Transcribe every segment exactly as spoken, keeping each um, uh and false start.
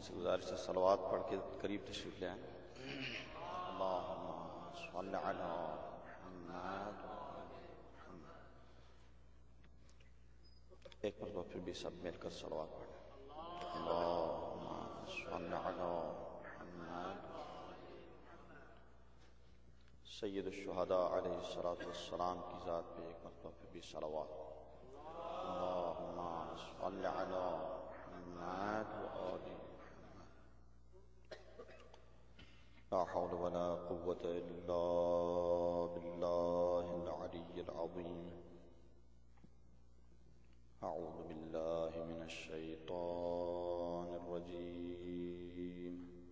سے گزارش ہے صلوات پڑھ کے قریب تشریف لے آئیں. اللہم صل علی محمد. ایک مرتبہ پھر بھی سب مل کر صلوات پڑھیں. اللہم صل علی محمد. سید الشہداء علیہ الصلوۃ والسلام کی ذات پہ ایک مرتبہ پھر بھی صلوات. اللہم صل علی محمد وآل محمد. لا حول ولا قوة الا باللہ العلی العظیم. اعوذ باللہ من الشیطان الرجیم.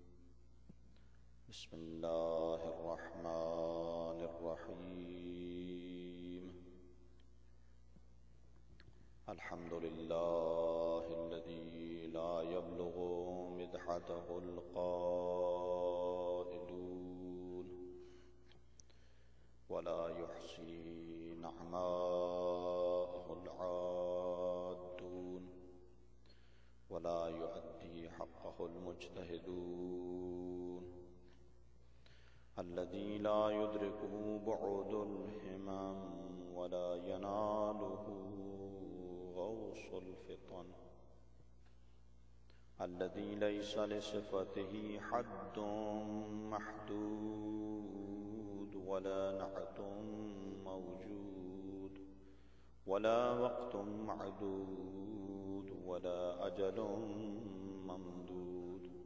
بسم اللہ الرحمن الرحیم. الحمد للہ الذی لا یبلغ مدحته القائلون ولا يحصي نعماءه العادون ولا يؤدي حقه المجتهدون. الذي لا يدركه بعد الهمم ولا يناله غوص الفطن. الذي ليس لصفته حد محدود ولا نعت موجود ولا وقت معدود ولا أجل ممدود.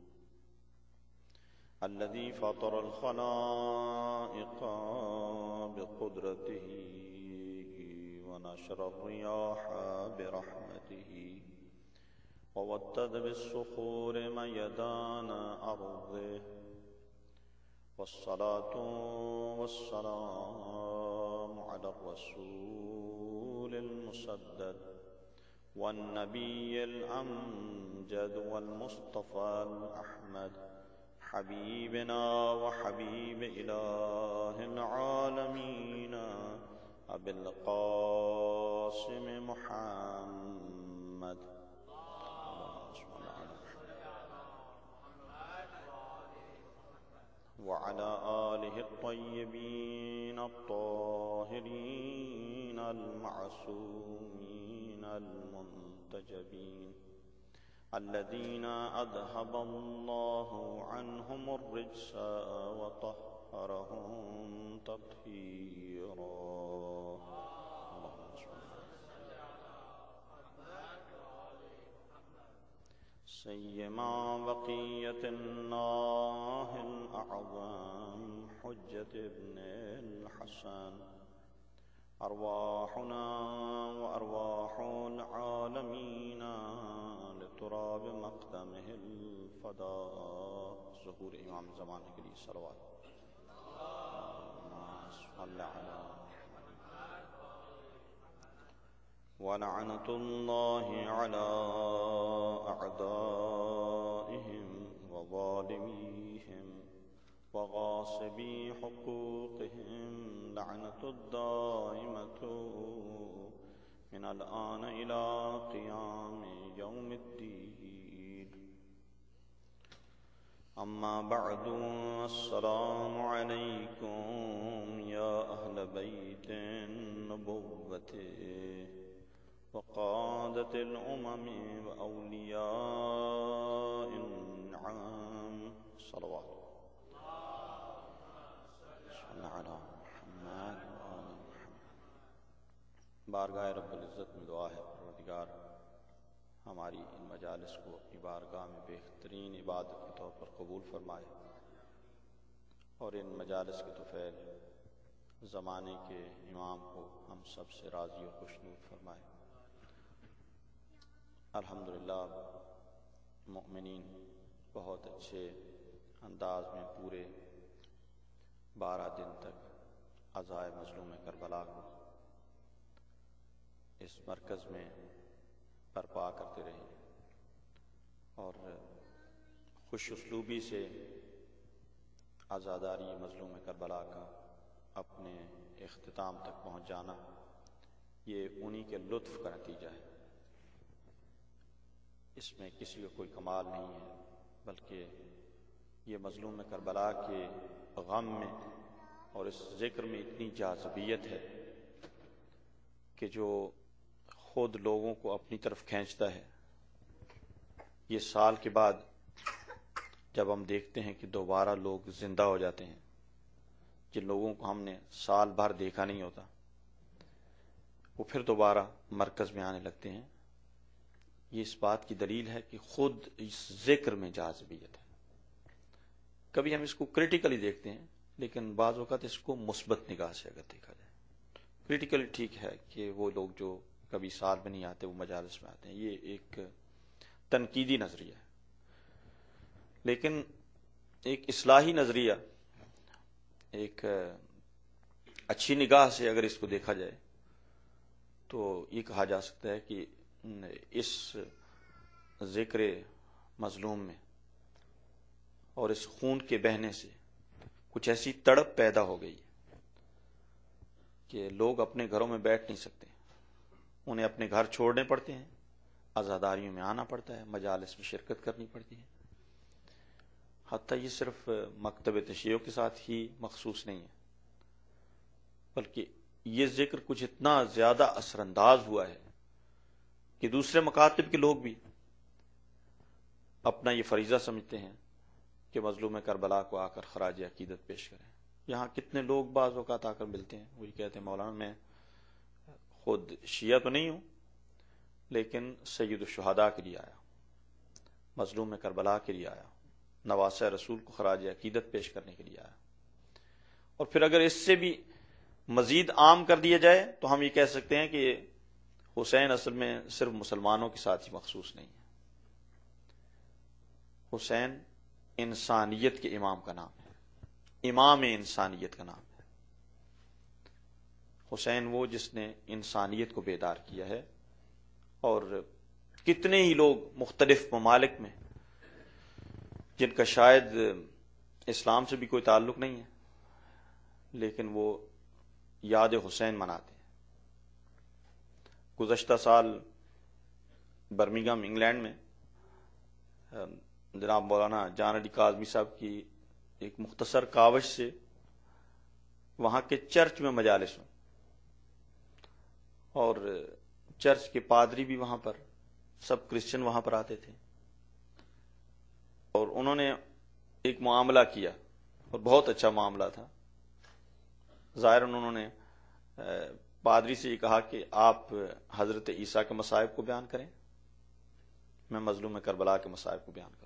الذي فطر الخلائق بقدرته ونشر الرياح برحمته وودد بالصخور ميدان أرضه. والصلاة والسلام على الرسول المسدد والنبي الأمجد والمصطفى الأحمد حبيبنا وحبيب إله العالمين أبي القاسم محمد. وعلى آله الطيبين الطاهرين المعصومين المنتجبين الذين أذهب الله عنهم الرجس وطهرهم تطهيرا. سيما بقية الله الأعظم حجة ابن الحسن أرواحنا وأرواح العالمين لتراب مقدمه الفداء. ظهور امام زمانے کے لیے صلوات. صل على ولعنة الله على أعدائهم وظالميهم وغاصبي حقوقهم لعنة الدائمة من الآن إلى قيام يوم الدين. أما بعد، السلام عليكم يا أهل بيت النبوة وقادة الأمم وأولياء النعم. صلوات. صل على محمد وآل محمد. بارگاہ رب العزت میں دعا ہے پروردگار ہماری ان مجالس کو اپنی بارگاہ میں بہترین عبادت کے طور پر قبول فرمائے اور ان مجالس کے طفیل زمانے کے امام کو ہم سب سے راضی و خوشنود فرمائے. الحمدللہ مؤمنین بہت اچھے انداز میں پورے بارہ دن تک عزائے مظلوم کربلا کو اس مرکز میں برپا کرتے رہے اور خوش اسلوبی سے عزاداری مظلوم کربلا کا اپنے اختتام تک پہنچ جانا یہ انہی کے لطف کا نتیجہ ہے. اس میں کسی کو کوئی کمال نہیں ہے بلکہ یہ مظلوم کربلا کے غم میں اور اس ذکر میں اتنی جاذبیت ہے کہ جو خود لوگوں کو اپنی طرف کھینچتا ہے۔ یہ سال کے بعد جب ہم دیکھتے ہیں کہ دوبارہ لوگ زندہ ہو جاتے ہیں، جن لوگوں کو ہم نے سال بھر دیکھا نہیں ہوتا، وہ پھر دوبارہ مرکز میں آنے لگتے ہیں، یہ اس بات کی دلیل ہے کہ خود اس ذکر میں جاذبیت ہے۔ کبھی ہم اس کو کریٹیکلی دیکھتے ہیں، لیکن بعض اوقات اس کو مثبت نگاہ سے اگر دیکھا جائے، کریٹیکلی ٹھیک ہے کہ وہ لوگ جو کبھی سال میں نہیں آتے وہ مجالس میں آتے ہیں، یہ ایک تنقیدی نظریہ ہے، لیکن ایک اصلاحی نظریہ، ایک اچھی نگاہ سے اگر اس کو دیکھا جائے تو یہ کہا جا سکتا ہے کہ اس ذکر مظلوم میں اور اس خون کے بہنے سے کچھ ایسی تڑپ پیدا ہو گئی کہ لوگ اپنے گھروں میں بیٹھ نہیں سکتے، انہیں اپنے گھر چھوڑنے پڑتے ہیں، عزاداریوں میں آنا پڑتا ہے، مجالس میں شرکت کرنی پڑتی ہے۔ حتیٰ یہ صرف مکتب تشیع کے ساتھ ہی مخصوص نہیں ہے، بلکہ یہ ذکر کچھ اتنا زیادہ اثر انداز ہوا ہے کہ دوسرے مکاتب کے لوگ بھی اپنا یہ فریضہ سمجھتے ہیں کہ مظلوم کربلا کو آ کر خراج عقیدت پیش کریں۔ یہاں کتنے لوگ بعض اوقات آ کر ملتے ہیں، وہی کہتے ہیں مولانا میں خود شیعہ تو نہیں ہوں، لیکن سید الشہداء کے لیے آیا، مظلوم کربلا کے لیے آیا، نواسہ رسول کو خراج عقیدت پیش کرنے کے لیے آیا۔ اور پھر اگر اس سے بھی مزید عام کر دیا جائے تو ہم یہ کہہ سکتے ہیں کہ حسین اصل میں صرف مسلمانوں کے ساتھ ہی مخصوص نہیں ہے، حسین انسانیت کے امام کا نام ہے، امام انسانیت کا نام ہے۔ حسین وہ جس نے انسانیت کو بیدار کیا ہے، اور کتنے ہی لوگ مختلف ممالک میں جن کا شاید اسلام سے بھی کوئی تعلق نہیں ہے، لیکن وہ یاد حسین مناتے ہیں۔ گزشتہ سال برمنگھم انگلینڈ میں جناب مولانا جان علی کاظمی صاحب کی ایک مختصر کاوش سے وہاں کے چرچ میں مجالس ہوں، اور چرچ کے پادری بھی وہاں پر، سب کرسچن وہاں پر آتے تھے، اور انہوں نے ایک معاملہ کیا اور بہت اچھا معاملہ تھا۔ ظاہراً انہوں نے پادری سے یہ کہا کہ آپ حضرت عیسیٰ کے مصائب کو بیان کریں، میں مظلوم کربلا کے مصائب کو بیان کروں۔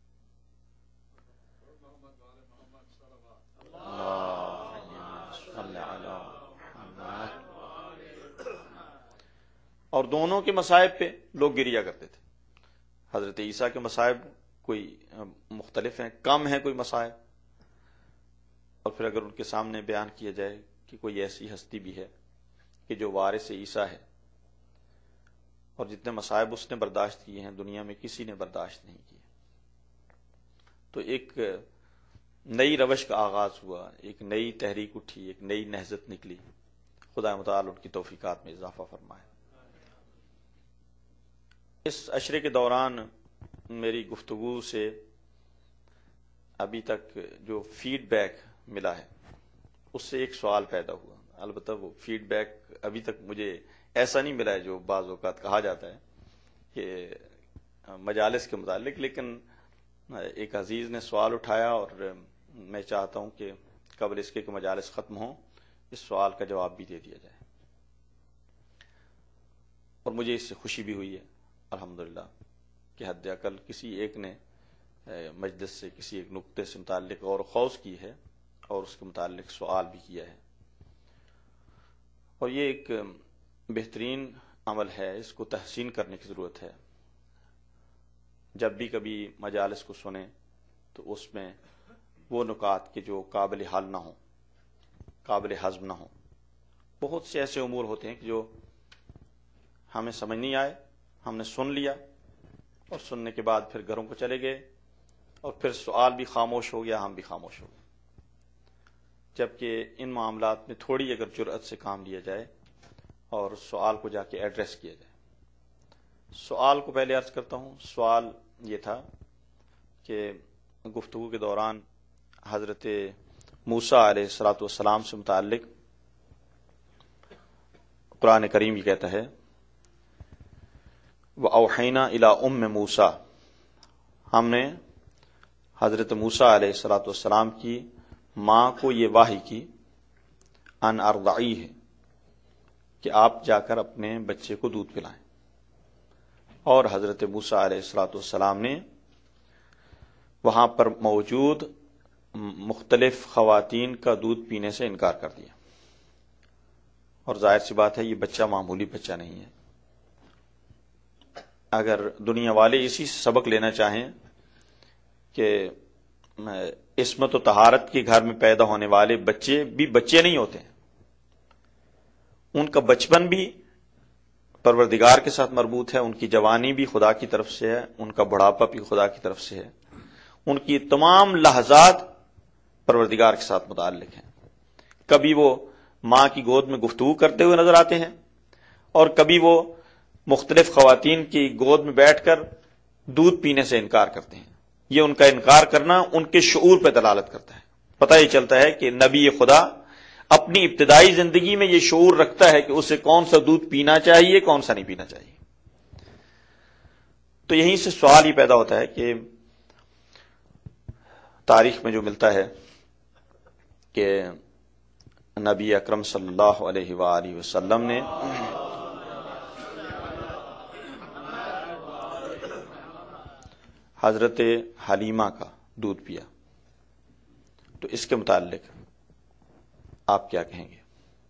اور دونوں کے مصائب پہ لوگ گریہ کرتے تھے۔ حضرت عیسیٰ کے مصائب کوئی مختلف ہیں، کم ہیں کوئی مصائب، اور پھر اگر ان کے سامنے بیان کیا جائے کہ کوئی ایسی ہستی بھی ہے کہ جو وارث عیسیٰ ہے، اور جتنے مصائب اس نے برداشت کیے ہیں دنیا میں کسی نے برداشت نہیں کیے، تو ایک نئی روش کا آغاز ہوا، ایک نئی تحریک اٹھی، ایک نئی نہضت نکلی۔ خدا متعال ان کی توفیقات میں اضافہ فرمائے۔ اس عشرے کے دوران میری گفتگو سے ابھی تک جو فیڈ بیک ملا ہے اس سے ایک سوال پیدا ہوا، البتہ وہ فیڈ بیک ابھی تک مجھے ایسا نہیں ملا ہے جو بعض اوقات کہا جاتا ہے کہ مجالس کے متعلق، لیکن ایک عزیز نے سوال اٹھایا اور میں چاہتا ہوں کہ قبل اس کے کہ مجالس ختم ہوں اس سوال کا جواب بھی دے دیا جائے، اور مجھے اس سے خوشی بھی ہوئی ہے الحمدللہ کہ حد اقل کسی ایک نے مجلس سے کسی ایک نقطے سے متعلق غور و خوض کی ہے اور اس کے متعلق سوال بھی کیا ہے، اور یہ ایک بہترین عمل ہے، اس کو تحسین کرنے کی ضرورت ہے۔ جب بھی کبھی مجالس کو سنیں تو اس میں وہ نکات کہ جو قابل حل نہ ہوں، قابل ہضم نہ ہوں، بہت سے ایسے امور ہوتے ہیں کہ جو ہمیں سمجھ نہیں آئے، ہم نے سن لیا اور سننے کے بعد پھر گھروں کو چلے گئے، اور پھر سوال بھی خاموش ہو گیا، ہم بھی خاموش ہو گئے، جبکہ ان معاملات میں تھوڑی اگر جرأت سے کام لیا جائے اور سوال کو جا کے ایڈریس کیا جائے۔ سوال کو پہلے عرض کرتا ہوں، سوال یہ تھا کہ گفتگو کے دوران حضرت موسیٰ علیہ الصلوۃ والسلام سے متعلق قرآن کریم یہ کہتا ہے وَأَوْحَيْنَا إِلَىٰ أُمِّ مُوسَىٰ، ہم نے حضرت موسیٰ علیہ الصلوۃ والسلام کی ماں کو یہ وحی کی ان ارضعیہ، کہ آپ جا کر اپنے بچے کو دودھ پلائیں، اور حضرت موسیٰ علیہ الصلوۃ والسلام نے وہاں پر موجود مختلف خواتین کا دودھ پینے سے انکار کر دیا. اور ظاہر سی بات ہے یہ بچہ معمولی بچہ نہیں ہے. اگر دنیا والے اسی سے سبق لینا چاہیں کہ عصمت و طہارت کے گھر میں پیدا ہونے والے بچے بھی بچے نہیں ہوتے، ان کا بچپن بھی پروردگار کے ساتھ مربوط ہے، ان کی جوانی بھی خدا کی طرف سے ہے، ان کا بڑھاپا بھی خدا کی طرف سے ہے، ان کی تمام لحظات پروردگار کے ساتھ متعلق ہیں. کبھی وہ ماں کی گود میں گفتگو کرتے ہوئے نظر آتے ہیں، اور کبھی وہ مختلف خواتین کی گود میں بیٹھ کر دودھ پینے سے انکار کرتے ہیں. یہ ان کا انکار کرنا ان کے شعور پہ دلالت کرتا ہے. پتہ یہ چلتا ہے کہ نبی خدا اپنی ابتدائی زندگی میں یہ شعور رکھتا ہے کہ اسے کون سا دودھ پینا چاہیے، کون سا نہیں پینا چاہیے. تو یہیں سے سوال یہ پیدا ہوتا ہے کہ تاریخ میں جو ملتا ہے کہ نبی اکرم صلی اللہ علیہ وآلہ وسلم نے حضرت حلیمہ کا دودھ پیا، تو اس کے متعلق آپ کیا کہیں گے؟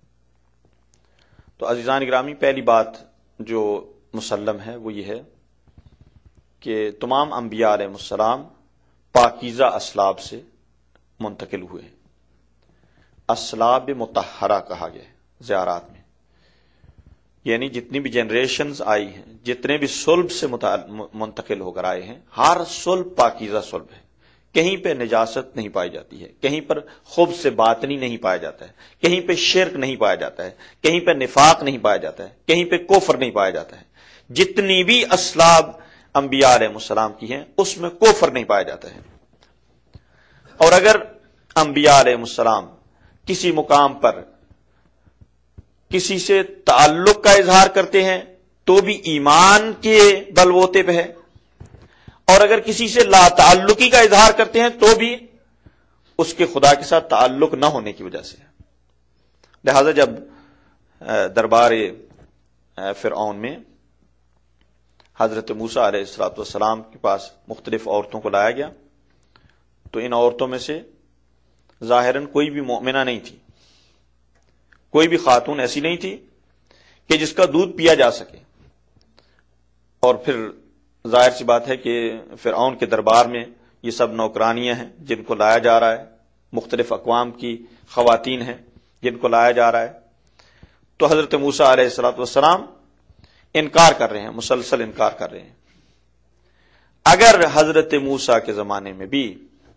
تو عزیزان گرامی، پہلی بات جو مسلم ہے وہ یہ ہے کہ تمام انبیاء علیہ السلام پاکیزہ اسلاب سے منتقل ہوئے ہیں. اسلاب مطہرہ کہا گیا ہے زیارات میں، یعنی جتنی بھی جنریشنز آئی ہیں، جتنے بھی صلب سے منتقل ہو کر آئے ہیں، ہر صلب پاکیزہ صلب ہے. کہیں پہ نجاست نہیں پائی جاتی ہے، کہیں پر خبث سے باطنی نہیں پایا جاتا ہے، کہیں پہ شرک نہیں پایا جاتا ہے، کہیں پہ نفاق نہیں پایا جاتا ہے، کہیں پہ کفر نہیں پایا جاتا ہے. جتنی بھی اسلاب انبیاء علیہ السلام کی ہیں اس میں کفر نہیں پایا جاتا ہے. اور اگر انبیاء علیہ السلام کسی مقام پر کسی سے تعلق کا اظہار کرتے ہیں تو بھی ایمان کے بلبوتے پہ ہے، اور اگر کسی سے لا تعلقی کا اظہار کرتے ہیں تو بھی اس کے خدا کے ساتھ تعلق نہ ہونے کی وجہ سے. لہذا جب دربار فرعون میں حضرت موسیٰ علیہ الصلوۃ والسلام کے پاس مختلف عورتوں کو لایا گیا تو ان عورتوں میں سے ظاہراً کوئی بھی مومنہ نہیں تھی، کوئی بھی خاتون ایسی نہیں تھی کہ جس کا دودھ پیا جا سکے. اور پھر ظاہر سی بات ہے کہ فرعون کے دربار میں یہ سب نوکرانیاں ہیں جن کو لایا جا رہا ہے، مختلف اقوام کی خواتین ہیں جن کو لایا جا رہا ہے. تو حضرت موسیٰ علیہ الصلوۃ والسلام انکار کر رہے ہیں، مسلسل انکار کر رہے ہیں. اگر حضرت موسیٰ کے زمانے میں بھی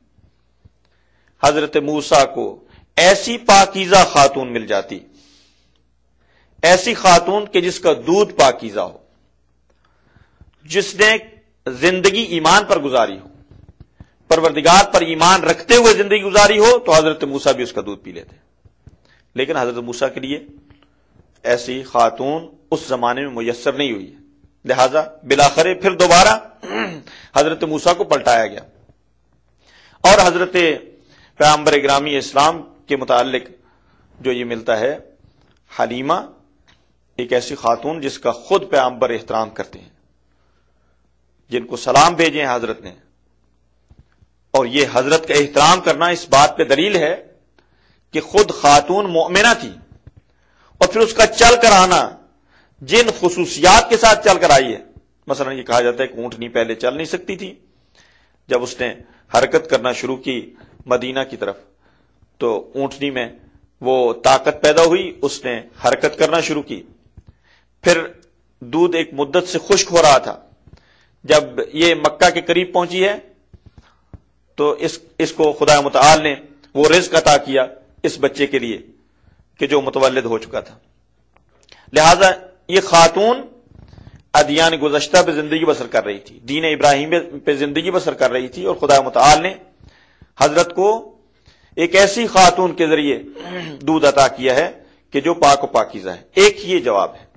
حضرت موسیٰ کو ایسی پاکیزہ خاتون مل جاتی، ایسی خاتون کہ جس کا دودھ پاکیزہ ہو، جس نے زندگی ایمان پر گزاری ہو، پروردگار پر ایمان رکھتے ہوئے زندگی گزاری ہو، تو حضرت موسیٰ بھی اس کا دودھ پی لیتے. لیکن حضرت موسیٰ کے لیے ایسی خاتون اس زمانے میں میسر نہیں ہوئی، لہذا بلاخر پھر دوبارہ حضرت موسیٰ کو پلٹایا گیا. اور حضرت پیغمبر گرامی اسلام کے متعلق جو یہ ملتا ہے، حلیمہ ایک ایسی خاتون جس کا خود پیغمبر احترام کرتے ہیں، جن کو سلام بھیجے ہیں حضرت نے. اور یہ حضرت کا احترام کرنا اس بات پہ دلیل ہے کہ خود خاتون مومنہ تھی، اور پھر اس کا چل کر آنا جن خصوصیات کے ساتھ چل کر آئی ہے. مثلا یہ کہا جاتا ہے کہ اونٹنی پہلے چل نہیں سکتی تھی، جب اس نے حرکت کرنا شروع کی مدینہ کی طرف تو اونٹنی میں وہ طاقت پیدا ہوئی، اس نے حرکت کرنا شروع کی. پھر دودھ ایک مدت سے خشک ہو رہا تھا، جب یہ مکہ کے قریب پہنچی ہے تو اس اس کو خدا متعال نے وہ رزق عطا کیا اس بچے کے لیے کہ جو متولد ہو چکا تھا. لہذا یہ خاتون ادیان گزشتہ پہ زندگی بسر کر رہی تھی، دین ابراہیم پہ زندگی بسر کر رہی تھی، اور خدا متعال نے حضرت کو ایک ایسی خاتون کے ذریعے دودھ عطا کیا ہے کہ جو پاک و پاکیزہ ہے۔ ایک یہ جواب ہے۔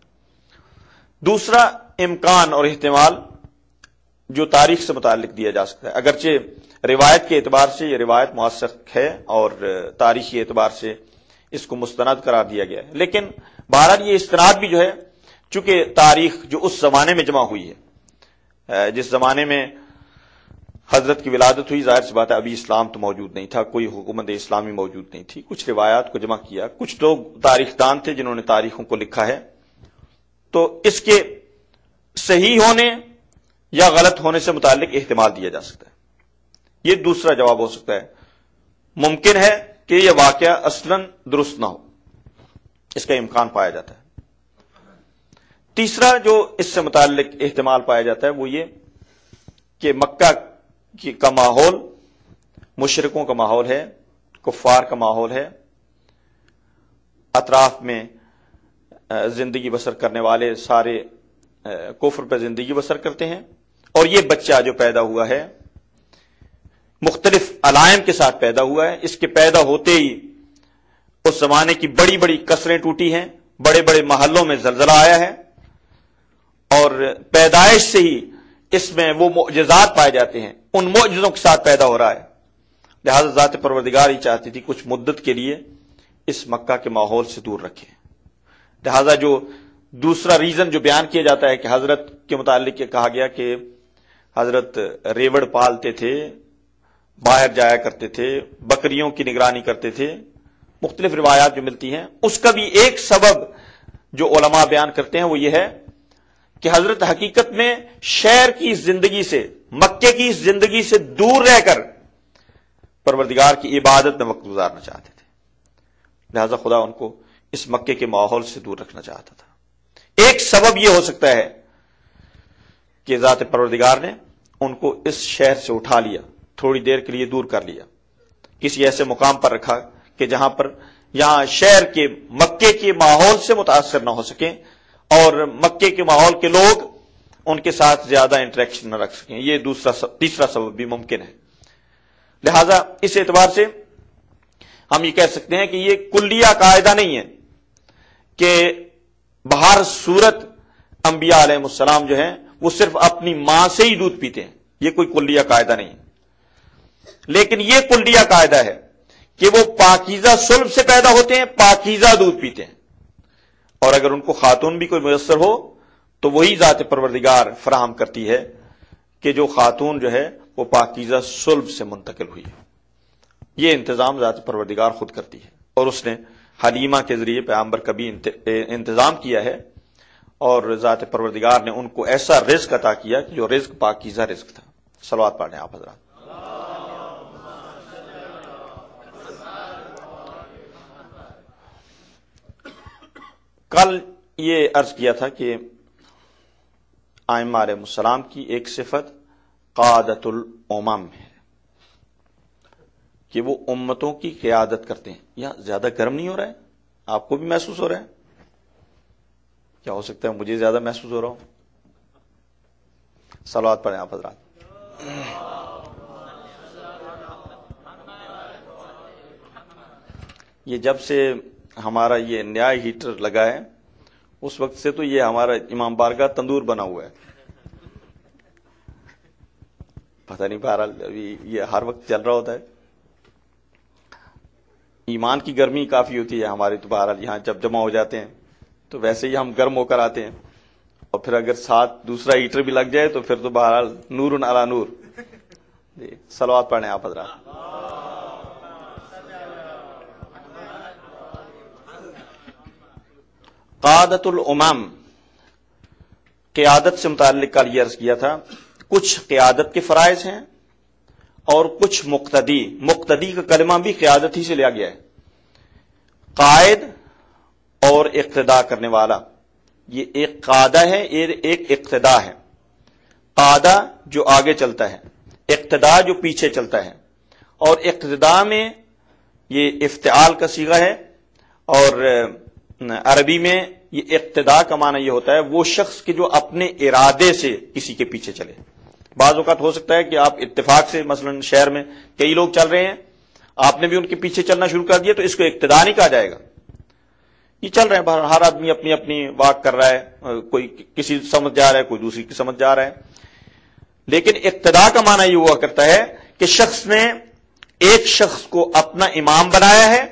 دوسرا امکان اور احتمال جو تاریخ سے متعلق دیا جا سکتا ہے، اگرچہ روایت کے اعتبار سے یہ روایت موثق ہے اور تاریخی اعتبار سے اس کو مستند قرار دیا گیا ہے، لیکن بہرحال یہ استناد بھی جو ہے، چونکہ تاریخ جو اس زمانے میں جمع ہوئی ہے، جس زمانے میں حضرت کی ولادت ہوئی، ظاہر سی بات ہے ابھی اسلام تو موجود نہیں تھا، کوئی حکومت اسلامی موجود نہیں تھی، کچھ روایات کو جمع کیا، کچھ لوگ تاریخ دان تھے جنہوں نے تاریخوں کو لکھا ہے، تو اس کے صحیح ہونے یا غلط ہونے سے متعلق احتمال دیا جا سکتا ہے۔ یہ دوسرا جواب ہو سکتا ہے، ممکن ہے کہ یہ واقعہ اصلاً درست نہ ہو، اس کا امکان پایا جاتا ہے۔ تیسرا جو اس سے متعلق احتمال پایا جاتا ہے وہ یہ کہ مکہ کا ماحول مشرکوں کا ماحول ہے، کفار کا ماحول ہے، اطراف میں زندگی بسر کرنے والے سارے کفر پہ زندگی بسر کرتے ہیں، اور یہ بچہ جو پیدا ہوا ہے مختلف علائم کے ساتھ پیدا ہوا ہے، اس کے پیدا ہوتے ہی اس زمانے کی بڑی بڑی کسریں ٹوٹی ہیں، بڑے بڑے محلوں میں زلزلہ آیا ہے، اور پیدائش سے ہی اس میں وہ معجزات پائے جاتے ہیں، ان معجزوں کے ساتھ پیدا ہو رہا ہے، لہذا ذات پروردگار ہی چاہتی تھی کچھ مدت کے لیے اس مکہ کے ماحول سے دور رکھے۔ لہذا جو دوسرا ریزن جو بیان کیا جاتا ہے کہ حضرت کے متعلق یہ کہا گیا کہ حضرت ریوڑ پالتے تھے، باہر جایا کرتے تھے، بکریوں کی نگرانی کرتے تھے، مختلف روایات جو ملتی ہیں، اس کا بھی ایک سبب جو علماء بیان کرتے ہیں وہ یہ ہے کہ حضرت حقیقت میں شہر کی زندگی سے، مکے کی زندگی سے دور رہ کر پروردگار کی عبادت میں وقت گزارنا چاہتے تھے، لہذا خدا ان کو اس مکے کے ماحول سے دور رکھنا چاہتا تھا۔ ایک سبب یہ ہو سکتا ہے کہ ذات پروردگار نے ان کو اس شہر سے اٹھا لیا، تھوڑی دیر کے لیے دور کر لیا، کسی ایسے مقام پر رکھا کہ جہاں پر یہاں شہر کے مکے کے ماحول سے متاثر نہ ہو سکیں، اور مکے کے ماحول کے لوگ ان کے ساتھ زیادہ انٹریکشن نہ رکھ سکیں۔ یہ دوسرا سب تیسرا سبب بھی ممکن ہے۔ لہذا اس اعتبار سے ہم یہ کہہ سکتے ہیں کہ یہ کلیہ قاعدہ نہیں ہے کہ بہر صورت انبیاء علیہ السلام جو ہیں وہ صرف اپنی ماں سے ہی دودھ پیتے ہیں، یہ کوئی کلیہ قاعدہ نہیں ہے، لیکن یہ کلیہ قاعدہ ہے کہ وہ پاکیزہ صلب سے پیدا ہوتے ہیں، پاکیزہ دودھ پیتے ہیں، اور اگر ان کو خاتون بھی کوئی میسر ہو تو وہی ذات پروردگار فراہم کرتی ہے کہ جو خاتون جو ہے وہ پاکیزہ صلب سے منتقل ہوئی ہے۔ یہ انتظام ذات پروردگار خود کرتی ہے، اور اس نے حلیمہ کے ذریعے پیغمبر کا بھی انتظام کیا ہے، اور ذات پروردگار نے ان کو ایسا رزق عطا کیا کہ جو رزق پاکیزہ رزق تھا۔ صلوات پڑھیں آپ حضرات۔ کل یہ عرض کیا تھا کہ ائمہ علیہ السلام کی ایک صفت قادۃ الامم ہے کہ وہ امتوں کی قیادت کرتے ہیں۔ یا زیادہ گرم نہیں ہو رہا ہے؟ آپ کو بھی محسوس ہو رہا ہے؟ کیا ہو سکتا ہے مجھے زیادہ محسوس ہو رہا ہوں؟ صلوات پڑھیں آپ حضرات۔ یہ جب سے ہمارا یہ نیا ہیٹر لگا ہے اس وقت سے تو یہ ہمارا امام بارگاہ تندور بنا ہوا ہے، پتہ نہیں بہرحال ابھی یہ ہر وقت چل رہا ہوتا ہے۔ ایمان کی گرمی کافی ہوتی ہے ہماری، تو بہرحال یہاں جب جمع ہو جاتے ہیں تو ویسے ہی ہم گرم ہو کر آتے ہیں، اور پھر اگر ساتھ دوسرا ہیٹر بھی لگ جائے تو پھر تو بہرحال نور علی نور۔ جی صلوات پڑھیں آپ حضرات۔ قادۃ الامم، قیادت سے متعلق کل یہ عرض کیا تھا، کچھ قیادت کے فرائض ہیں اور کچھ مقتدی۔ مقتدی کا کلمہ بھی قیادت ہی سے لیا گیا ہے، قائد اور اقتداء کرنے والا۔ یہ ایک قادہ ہے، ایک اقتداء ہے۔ قادہ جو آگے چلتا ہے، اقتداء جو پیچھے چلتا ہے، اور اقتداء میں یہ افتعال کا صیغہ ہے، اور عربی میں یہ اقتداء کا معنی یہ ہوتا ہے وہ شخص کے جو اپنے ارادے سے کسی کے پیچھے چلے. بعض اوقات ہو سکتا ہے کہ آپ اتفاق سے مثلا شہر میں کئی لوگ چل رہے ہیں، آپ نے بھی ان کے پیچھے چلنا شروع کر دیا، تو اس کو اقتداء نہیں کہا جائے گا. یہ چل رہے ہیں، ہر آدمی اپنی اپنی واک کر رہا ہے، کوئی کسی سمجھ جا رہا ہے، کوئی دوسری کی سمجھ جا رہا ہے. لیکن اقتداء کا معنی یہ ہوا کرتا ہے کہ شخص نے ایک شخص کو اپنا امام بنایا ہے،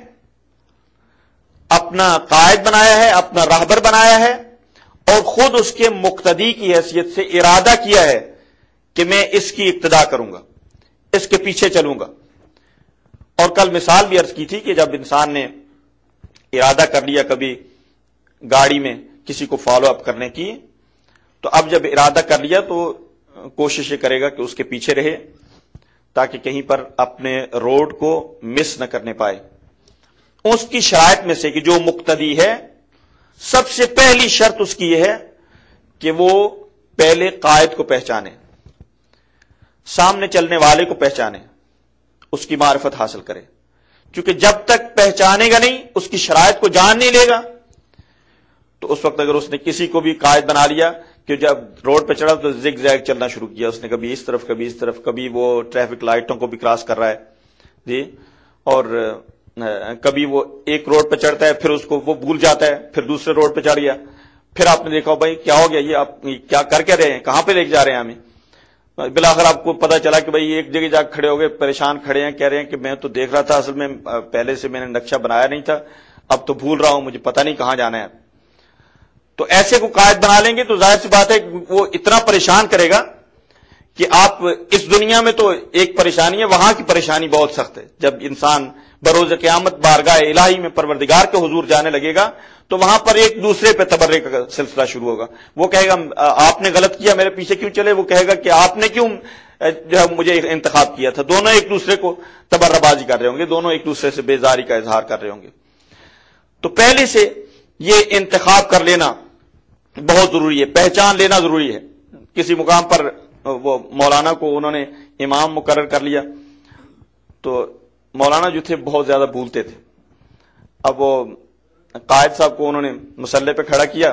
اپنا قائد بنایا ہے، اپنا راہبر بنایا ہے، اور خود اس کے مقتدی کی حیثیت سے ارادہ کیا ہے کہ میں اس کی اقتداء کروں گا، اس کے پیچھے چلوں گا. اور کل مثال بھی عرض کی تھی کہ جب انسان نے ارادہ کر لیا کبھی گاڑی میں کسی کو فالو اپ کرنے کی، تو اب جب ارادہ کر لیا تو کوشش یہ کرے گا کہ اس کے پیچھے رہے تاکہ کہیں پر اپنے روڈ کو مس نہ کرنے پائے. اس کی شرائط میں سے کہ جو مقتدی ہے، سب سے پہلی شرط اس کی یہ ہے کہ وہ پہلے قائد کو پہچانے، سامنے چلنے والے کو پہچانے، اس کی معرفت حاصل کرے. کیونکہ جب تک پہچانے گا نہیں، اس کی شرائط کو جان نہیں لے گا، تو اس وقت اگر اس نے کسی کو بھی قائد بنا لیا کہ جب روڈ پہ چڑھا تو زگ زیگ چلنا شروع کیا، اس نے کبھی اس طرف کبھی اس طرف، کبھی وہ ٹریفک لائٹوں کو بھی کراس کر رہا ہے جی، اور کبھی وہ ایک روڈ پہ چڑھتا ہے پھر اس کو وہ بھول جاتا ہے، پھر دوسرے روڈ پہ چڑھ گیا، پھر آپ نے دیکھا بھائی کیا ہو گیا، یہ آپ کیا کر کے رہے ہیں، کہاں پہ لے کے جا رہے ہیں ہمیں. بالآخر آپ کو پتا چلا کہ بھائی ایک جگہ جا کھڑے ہو گئے، پریشان کھڑے ہیں، کہہ رہے ہیں کہ میں تو دیکھ رہا تھا، اصل میں پہلے سے میں نے نقشہ بنایا نہیں تھا، اب تو بھول رہا ہوں، مجھے پتا نہیں کہاں جانا ہے. تو ایسے کو قائد بنا لیں گے تو ظاہر سی بات ہے وہ اتنا پریشان کرے گا کہ آپ اس دنیا میں تو ایک پریشانی ہے، وہاں کی پریشانی بہت سخت ہے. جب انسان بروز قیامت بارگاہ الہی میں پروردگار کے حضور جانے لگے گا تو وہاں پر ایک دوسرے پہ تبرے کا سلسلہ شروع ہوگا. وہ کہے گا آپ نے غلط کیا، میرے پیچھے کیوں چلے، وہ کہے گا کہ آپ نے کیوں جو ہے مجھے انتخاب کیا تھا. دونوں ایک دوسرے کو تبرہ بازی کر رہے ہوں گے، دونوں ایک دوسرے سے بیزاری کا اظہار کر رہے ہوں گے. تو پہلے سے یہ انتخاب کر لینا بہت ضروری ہے، پہچان لینا ضروری ہے. کسی مقام پر وہ مولانا کو انہوں نے امام مقرر کر لیا، تو مولانا جو تھے بہت زیادہ بھولتے تھے. اب وہ قائد صاحب کو انہوں نے مصلی پہ کھڑا کیا،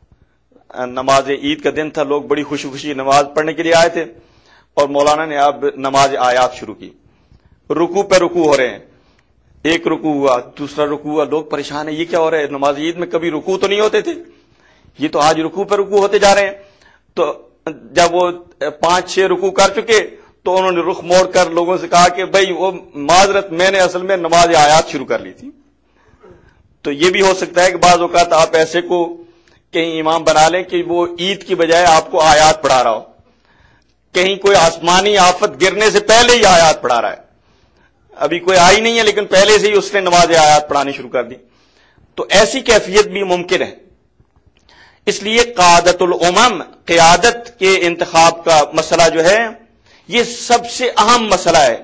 نماز عید کا دن تھا، لوگ بڑی خوشی خوشی نماز پڑھنے کے لیے آئے تھے، اور مولانا نے اب نماز آیات شروع کی. رکوع پہ رکوع ہو رہے ہیں، ایک رکوع ہوا، دوسرا رکوع ہوا، لوگ پریشان ہیں یہ کیا ہو رہا ہے، نماز عید میں کبھی رکوع تو نہیں ہوتے تھے، یہ تو آج رکوع پہ رکوع ہوتے جا رہے ہیں. تو جب وہ پانچ چھ رکوع کر چکے تو انہوں نے رخ موڑ کر لوگوں سے کہا کہ بھائی وہ معذرت، میں نے اصل میں نماز آیات شروع کر لی تھی. تو یہ بھی ہو سکتا ہے کہ بعض اوقات آپ ایسے کو کہیں امام بنا لیں کہ وہ عید کی بجائے آپ کو آیات پڑھا رہا ہو، کہیں کوئی آسمانی آفت گرنے سے پہلے ہی آیات پڑھا رہا ہے، ابھی کوئی آئی نہیں ہے لیکن پہلے سے ہی اس نے نماز آیات پڑھانی شروع کر دی. تو ایسی کیفیت بھی ممکن ہے. اس لیے قیادت الامم، قیادت کے انتخاب کا مسئلہ جو ہے یہ سب سے اہم مسئلہ ہے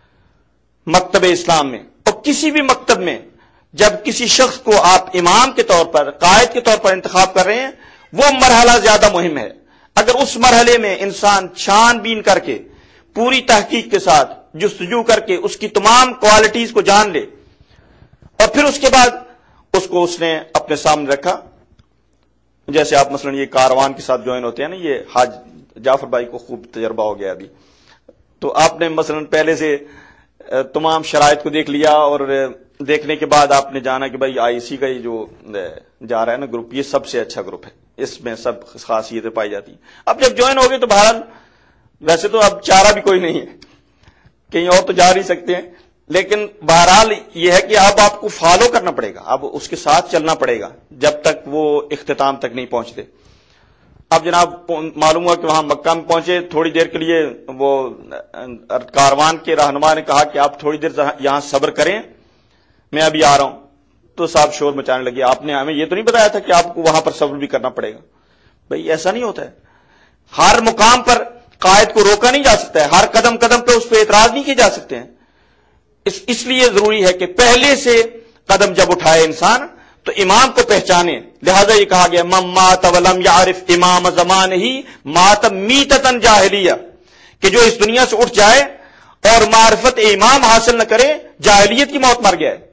مکتب اسلام میں. اور کسی بھی مکتب میں جب کسی شخص کو آپ امام کے طور پر، قائد کے طور پر انتخاب کر رہے ہیں، وہ مرحلہ زیادہ مہم ہے. اگر اس مرحلے میں انسان چھان بین کر کے پوری تحقیق کے ساتھ جستجو کر کے اس کی تمام کوالٹیز کو جان لے، اور پھر اس کے بعد اس کو اس نے اپنے سامنے رکھا، جیسے آپ مثلا یہ کاروان کے ساتھ جوائن ہوتے ہیں نا، یہ حاج جعفر بھائی کو خوب تجربہ ہو گیا ابھی، تو آپ نے مثلا پہلے سے تمام شرائط کو دیکھ لیا، اور دیکھنے کے بعد آپ نے جانا کہ بھائی آئی سی کا یہ جو جا رہا ہے نا گروپ، یہ سب سے اچھا گروپ ہے، اس میں سب خاصیتیں پائی جاتی ہیں. اب جب جوائن ہو گئے تو بہرحال ویسے تو اب چارہ بھی کوئی نہیں ہے، کہیں اور تو جا نہیں سکتے ہیں، لیکن بہرحال یہ ہے کہ اب آپ کو فالو کرنا پڑے گا، اب اس کے ساتھ چلنا پڑے گا جب تک وہ اختتام تک نہیں پہنچتے. اب جناب معلوم ہوا کہ وہاں مکہ میں پہنچے، تھوڑی دیر کے لیے وہ کاروان کے رہنما نے کہا کہ آپ تھوڑی دیر یہاں صبر کریں، میں ابھی آ رہا ہوں. تو صاحب شور مچانے لگے، آپ نے ہمیں یہ تو نہیں بتایا تھا کہ آپ کو وہاں پر صبر بھی کرنا پڑے گا. بھئی ایسا نہیں ہوتا ہے، ہر مقام پر قائد کو روکا نہیں جا سکتا ہے، ہر قدم قدم پہ اس پہ اعتراض نہیں کیے جا سکتے ہیں. اس اس لیے ضروری ہے کہ پہلے سے قدم جب اٹھائے انسان تو امام کو پہچانے. لہذا یہ کہا گیا من مات ولم یعرف امام زمانہ مات میتۃ جاہلیہ، کہ جو اس دنیا سے اٹھ جائے اور معرفت امام حاصل نہ کرے، جاہلیت کی موت مر گیا ہے.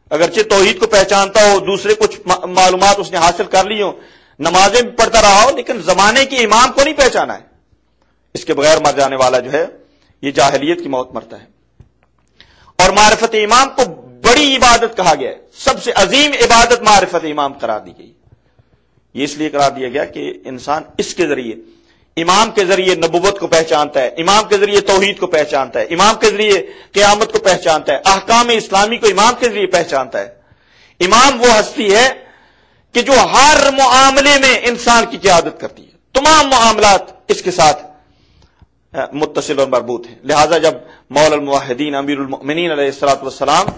اگرچہ توحید کو پہچانتا ہو, دوسرے کچھ معلومات اس نے حاصل کر لی ہو, نمازیں بھی پڑھتا رہا ہو, لیکن زمانے کے امام کو نہیں پہچانا ہے. اس کے بغیر مر جانے والا جو ہے یہ جاہلیت کی موت مرتا ہے. اور معرفت امام کو بڑی عبادت کہا گیا ہے, سب سے عظیم عبادت معرفت امام قرار دی گئی. یہ اس لیے قرار دیا گیا کہ انسان اس کے ذریعے, امام کے ذریعے نبوت کو پہچانتا ہے, امام کے ذریعے توحید کو پہچانتا ہے, امام کے ذریعے قیامت کو پہچانتا ہے, احکام اسلامی کو امام کے ذریعے پہچانتا ہے. امام وہ ہستی ہے کہ جو ہر معاملے میں انسان کی قیادت کرتی ہے, تمام معاملات اس کے ساتھ متصل اور مربوط ہیں. لہذا جب مولا الموحدین امیر المؤمنین علیہ الصلوۃ والسلام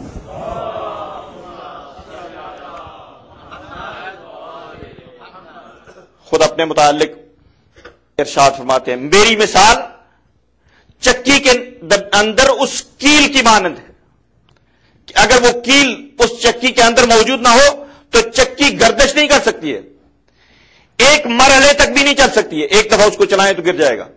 خود اپنے متعلق ارشاد فرماتے ہیں, میری مثال چکی کے اندر اس کیل کی مانند ہے کہ اگر وہ کیل اس چکی کے اندر موجود نہ ہو تو چکی گردش نہیں کر سکتی ہے, ایک مرحلے تک بھی نہیں چل سکتی ہے. ایک دفعہ اس کو چلائیں تو گر جائے گا,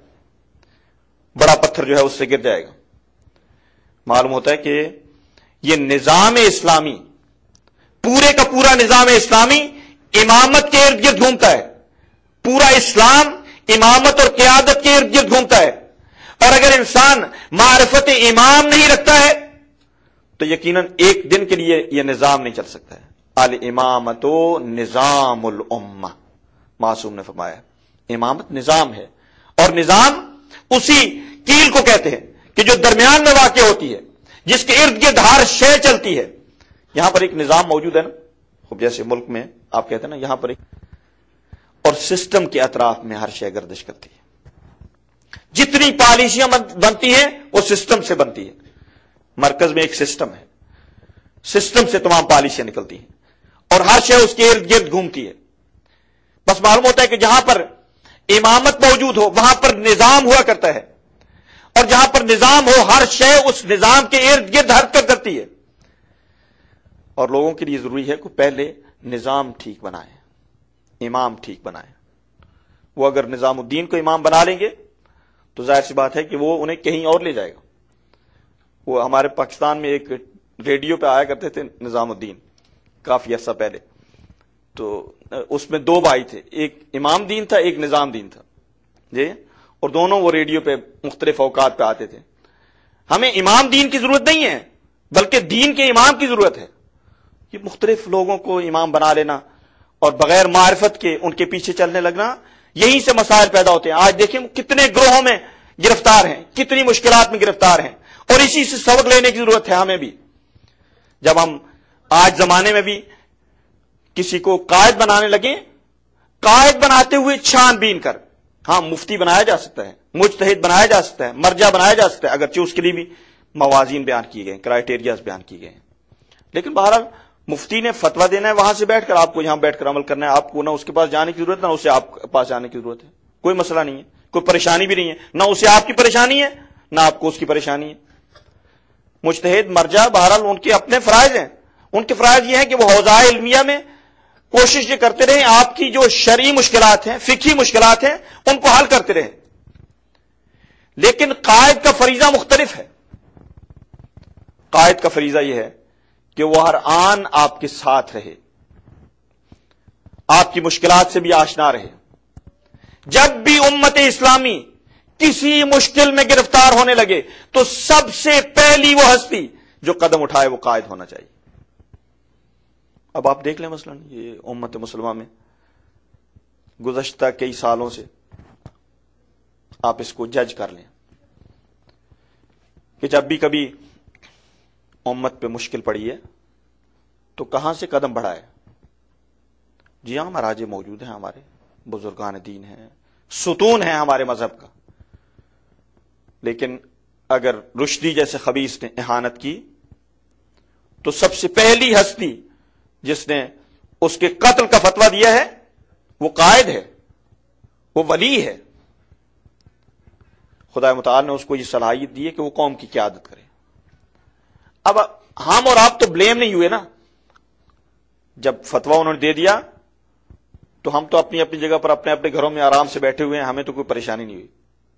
بڑا پتھر جو ہے اس سے گر جائے گا. معلوم ہوتا ہے کہ یہ نظام اسلامی, پورے کا پورا نظام اسلامی امامت کے ارد گرد گھومتا ہے. پورا اسلام امامت اور قیادت کے ارد گرد گھومتا ہے. اور اگر انسان معرفت امام نہیں رکھتا ہے تو یقیناً ایک دن کے لیے یہ نظام نہیں چل سکتا ہے. الامامت نظام الامہ, معصوم نے فرمایا امامت نظام ہے, اور نظام اسی کیل کو کہتے ہیں کہ جو درمیان میں واقع ہوتی ہے, جس کے ارد گرد ہر شے چلتی ہے. یہاں پر ایک نظام موجود ہے نا, خوب جیسے ملک میں آپ کہتے ہیں نا یہاں پر ایک, اور سسٹم کے اطراف میں ہر شے گردش کرتی ہے. جتنی پالیسیاں بنتی ہیں وہ سسٹم سے بنتی ہے. مرکز میں ایک سسٹم ہے, سسٹم سے تمام پالیسیاں نکلتی ہیں اور ہر شے اس کے ارد گرد گھومتی ہے. بس معلوم ہوتا ہے کہ جہاں پر امامت موجود ہو وہاں پر نظام ہوا کرتا ہے, اور جہاں پر نظام ہو ہر شے اس نظام کے ارد گرد حرکت کرتی ہے. اور لوگوں کے لیے ضروری ہے کہ پہلے نظام ٹھیک بنائیں, امام ٹھیک بنائیں. وہ اگر نظام الدین کو امام بنا لیں گے تو ظاہر سی بات ہے کہ وہ انہیں کہیں اور لے جائے گا. وہ ہمارے پاکستان میں ایک ریڈیو پہ آیا کرتے تھے نظام الدین کافی عرصہ پہلے, تو اس میں دو بھائی تھے, ایک امام دین تھا ایک نظام دین تھا جی, اور دونوں وہ ریڈیو پہ مختلف اوقات پہ آتے تھے. ہمیں امام دین کی ضرورت نہیں ہے بلکہ دین کے امام کی ضرورت ہے. یہ مختلف لوگوں کو امام بنا لینا اور بغیر معرفت کے ان کے پیچھے چلنے لگنا, یہیں سے مسائل پیدا ہوتے ہیں. آج دیکھیں کتنے گروہوں میں گرفتار ہیں, کتنی مشکلات میں گرفتار ہیں, اور اسی سے سبق لینے کی ضرورت ہے ہمیں بھی. جب ہم آج زمانے میں بھی کسی کو قائد بنانے لگیں, قائد بناتے ہوئے چھان بین کر, ہاں مفتی بنایا جا سکتا ہے, مجتہد بنایا جا سکتا ہے, مرجع بنایا جا سکتا ہے, اگرچہ اس کے لیے بھی موازین بیان کیے گئے, کرائٹیریاز بیان کیے گئے ہیں. لیکن بہرحال مفتی نے فتویٰ دینا ہے وہاں سے بیٹھ کر, آپ کو یہاں بیٹھ کر عمل کرنا ہے. آپ کو نہ اس کے پاس جانے کی ضرورت نہ اسے آپ کے پاس جانے کی ضرورت ہے. کوئی مسئلہ نہیں ہے, کوئی پریشانی بھی نہیں ہے, نہ اسے آپ کی پریشانی ہے نہ آپ کو اس کی پریشانی ہے. مجتہد مرجع بہرحال ان کے اپنے فرائض ہیں. ان کے فرائض یہ ہیں کہ وہ حوزہ علمیہ میں کوشش یہ کرتے رہیں آپ کی جو شرعی مشکلات ہیں, فقہی مشکلات ہیں, ان کو حل کرتے رہیں. لیکن قائد کا فریضہ مختلف ہے. قائد کا فریضہ یہ ہے کہ وہ ہر آن آپ کے ساتھ رہے, آپ کی مشکلات سے بھی آشنا رہے. جب بھی امت اسلامی کسی مشکل میں گرفتار ہونے لگے تو سب سے پہلی وہ ہستی جو قدم اٹھائے وہ قائد ہونا چاہیے. اب آپ دیکھ لیں مثلا یہ امت مسلمہ میں گزشتہ کئی سالوں سے آپ اس کو جج کر لیں کہ جب بھی کبھی امت پہ مشکل پڑی ہے تو کہاں سے قدم بڑھائے. جی ہاں مراجع موجود ہیں, ہمارے بزرگان دین ہیں, ستون ہیں ہمارے مذہب کا, لیکن اگر رشدی جیسے خبیث نے اہانت کی تو سب سے پہلی ہستی جس نے اس کے قتل کا فتویٰ دیا ہے وہ قائد ہے, وہ ولی ہے. خدا متعال نے اس کو یہ صلاحیت دی ہے کہ وہ قوم کی قیادت کرے. اب ہم اور آپ تو بلیم نہیں ہوئے نا, جب فتویٰ انہوں نے دے دیا تو ہم تو اپنی اپنی جگہ پر اپنے اپنے گھروں میں آرام سے بیٹھے ہوئے ہیں, ہمیں تو کوئی پریشانی نہیں ہوئی.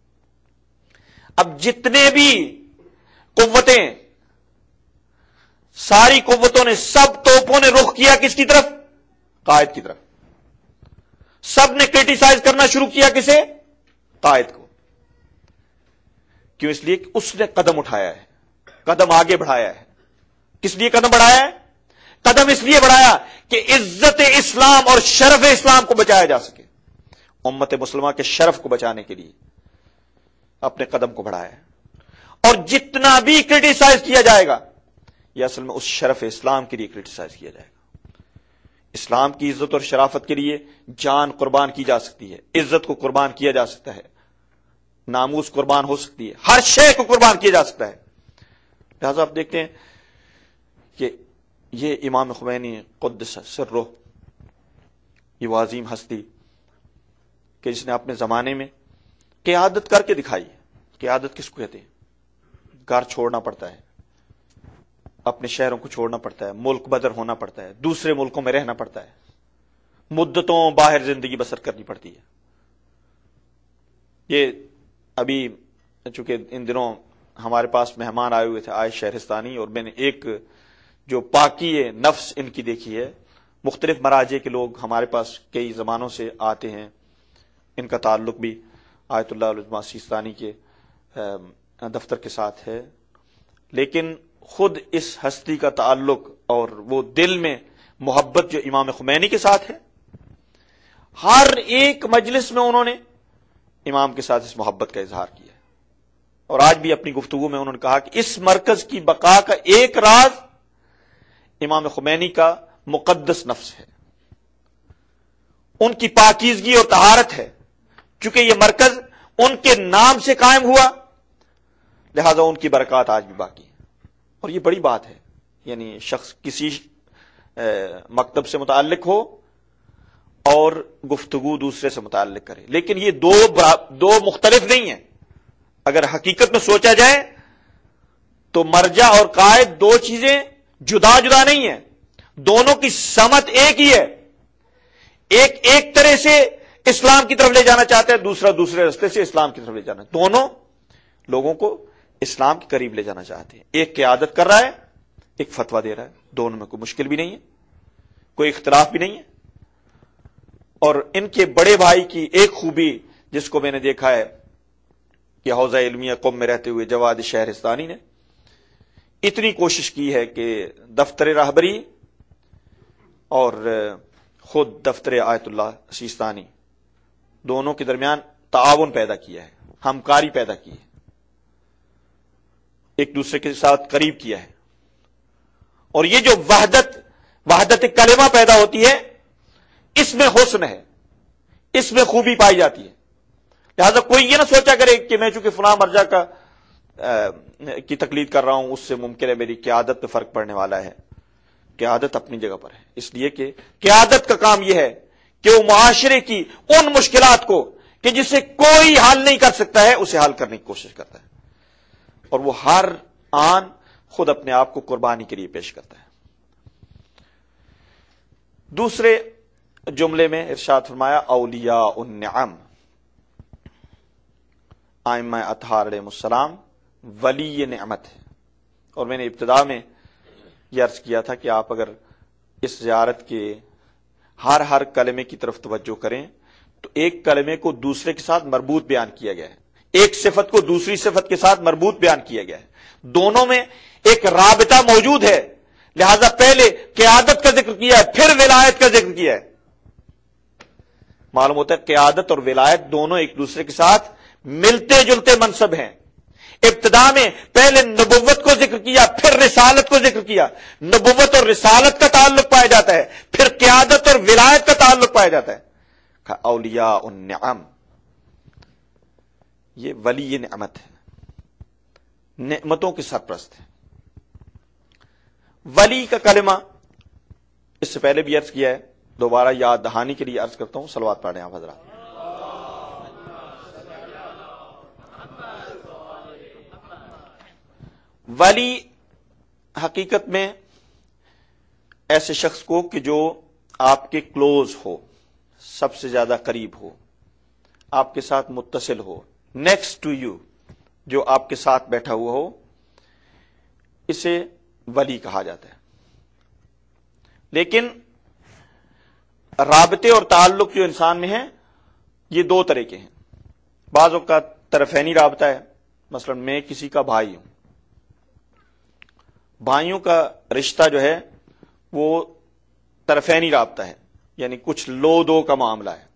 اب جتنے بھی قوتیں ساری قوتوں نے، سب توپوں نے رخ کیا کس کی طرف؟ قائد کی طرف. سب نے کرٹیسائز کرنا شروع کیا کسے؟ قائد کو. کیوں؟ اس لیے کہ اس نے قدم اٹھایا ہے، قدم آگے بڑھایا ہے. کس لیے قدم بڑھایا ہے؟ قدم اس لیے بڑھایا کہ عزت اسلام اور شرف اسلام کو بچایا جا سکے. امت مسلمہ کے شرف کو بچانے کے لیے اپنے قدم کو بڑھایا ہے. اور جتنا بھی کرٹیسائز کیا جائے گا یہ اصل میں اس شرف اسلام کے لیے کرٹیسائز کیا جائے گا. اسلام کی عزت اور شرافت کے لیے جان قربان کی جا سکتی ہے، عزت کو قربان کیا جا سکتا ہے، ناموس قربان ہو سکتی ہے، ہر شے کو قربان کیا جا سکتا ہے. لہذا آپ دیکھتے ہیں کہ یہ امام خمینی قدس سرہ، یہ وہ عظیم ہستی کہ جس نے اپنے زمانے میں قیادت کر کے دکھائی. قیادت کس کو کہتے ہیں؟ گھر چھوڑنا پڑتا ہے، اپنے شہروں کو چھوڑنا پڑتا ہے، ملک بدر ہونا پڑتا ہے، دوسرے ملکوں میں رہنا پڑتا ہے، مدتوں باہر زندگی بسر کرنی پڑتی ہے. یہ ابھی چونکہ ان دنوں ہمارے پاس مہمان آئے ہوئے تھے، آئے شہرستانی، اور میں نے ایک جو پاکی نفس ان کی دیکھی ہے. مختلف مراجع کے لوگ ہمارے پاس کئی زمانوں سے آتے ہیں، ان کا تعلق بھی آیت اللہ العظمہ سیستانی کے دفتر کے ساتھ ہے، لیکن خود اس ہستی کا تعلق اور وہ دل میں محبت جو امام خمینی کے ساتھ ہے، ہر ایک مجلس میں انہوں نے امام کے ساتھ اس محبت کا اظہار کیا. اور آج بھی اپنی گفتگو میں انہوں نے کہا کہ اس مرکز کی بقا کا ایک راز امام خمینی کا مقدس نفس ہے، ان کی پاکیزگی اور طہارت ہے. چونکہ یہ مرکز ان کے نام سے قائم ہوا لہذا ان کی برکات آج بھی باقی ہے. اور یہ بڑی بات ہے، یعنی شخص کسی مکتب سے متعلق ہو اور گفتگو دوسرے سے متعلق کرے، لیکن یہ دو دو مختلف نہیں ہیں. اگر حقیقت میں سوچا جائے تو مرجع اور قائد دو چیزیں جدا جدا نہیں ہیں، دونوں کی سمت ایک ہی ہے. ایک ایک طرح سے اسلام کی طرف لے جانا چاہتا ہے، دوسرا دوسرے راستے سے اسلام کی طرف لے جانا. دونوں لوگوں کو اسلام کے قریب لے جانا چاہتے ہیں. ایک قیادت کر رہا ہے، ایک فتویٰ دے رہا ہے. دونوں میں کوئی مشکل بھی نہیں ہے، کوئی اختلاف بھی نہیں ہے. اور ان کے بڑے بھائی کی ایک خوبی جس کو میں نے دیکھا ہے کہ حوزہ علمیہ قم میں رہتے ہوئے جواد شہرستانی نے اتنی کوشش کی ہے کہ دفتر راہبری اور خود دفتر آیت اللہ سیستانی دونوں کے درمیان تعاون پیدا کیا ہے، ہمکاری پیدا کی ہے، ایک دوسرے کے ساتھ قریب کیا ہے. اور یہ جو وحدت وحدت کلمہ پیدا ہوتی ہے، اس میں حسن ہے، اس میں خوبی پائی جاتی ہے. لہذا کوئی یہ نہ سوچا کرے کہ میں چونکہ فلاں مرجع کا کی تقلید کر رہا ہوں اس سے ممکن ہے میری قیادت پہ فرق پڑنے والا ہے. قیادت اپنی جگہ پر ہے، اس لیے کہ قیادت کا کام یہ ہے کہ وہ معاشرے کی ان مشکلات کو کہ جسے کوئی حل نہیں کر سکتا ہے اسے حل کرنے کی کوشش کرتا ہے، اور وہ ہر آن خود اپنے آپ کو قربانی کے لیے پیش کرتا ہے. دوسرے جملے میں ارشاد فرمایا اولیاء النعم، ائمہ اطہار علیہ السلام ولی نعمت ہے. اور میں نے ابتدا میں یہ عرض کیا تھا کہ آپ اگر اس زیارت کے ہر ہر کلمے کی طرف توجہ کریں تو ایک کلمے کو دوسرے کے ساتھ مربوط بیان کیا گیا ہے، ایک صفت کو دوسری صفت کے ساتھ مربوط بیان کیا گیا ہے، دونوں میں ایک رابطہ موجود ہے. لہذا پہلے قیادت کا ذکر کیا ہے، پھر ولایت کا ذکر کیا ہے. معلوم ہوتا ہے قیادت اور ولایت دونوں ایک دوسرے کے ساتھ ملتے جلتے منصب ہیں. ابتدا میں پہلے نبوت کو ذکر کیا، پھر رسالت کو ذکر کیا. نبوت اور رسالت کا تعلق پایا جاتا ہے، پھر قیادت اور ولایت کا تعلق پایا جاتا ہے. اولیاء النعم، یہ ولی نعمت ہے، نعمتوں کے سرپرست ہے. ولی کا کلمہ اس سے پہلے بھی عرض کیا ہے، دوبارہ یاد دہانی کے لیے عرض کرتا ہوں. صلوات پڑھیں آپ حضرات. ولی حقیقت میں ایسے شخص کو کہ جو آپ کے کلوز ہو، سب سے زیادہ قریب ہو، آپ کے ساتھ متصل ہو، نیکسٹ ٹو یو، جو آپ کے ساتھ بیٹھا ہوا ہو، اسے ولی کہا جاتا ہے. لیکن رابطے اور تعلق جو انسان میں ہیں یہ دو طرح کے ہیں. بعضوں کا طرفینی رابطہ ہے، مثلا میں کسی کا بھائی ہوں، بھائیوں کا رشتہ جو ہے وہ طرفینی رابطہ ہے، یعنی کچھ لو دو کا معاملہ ہے.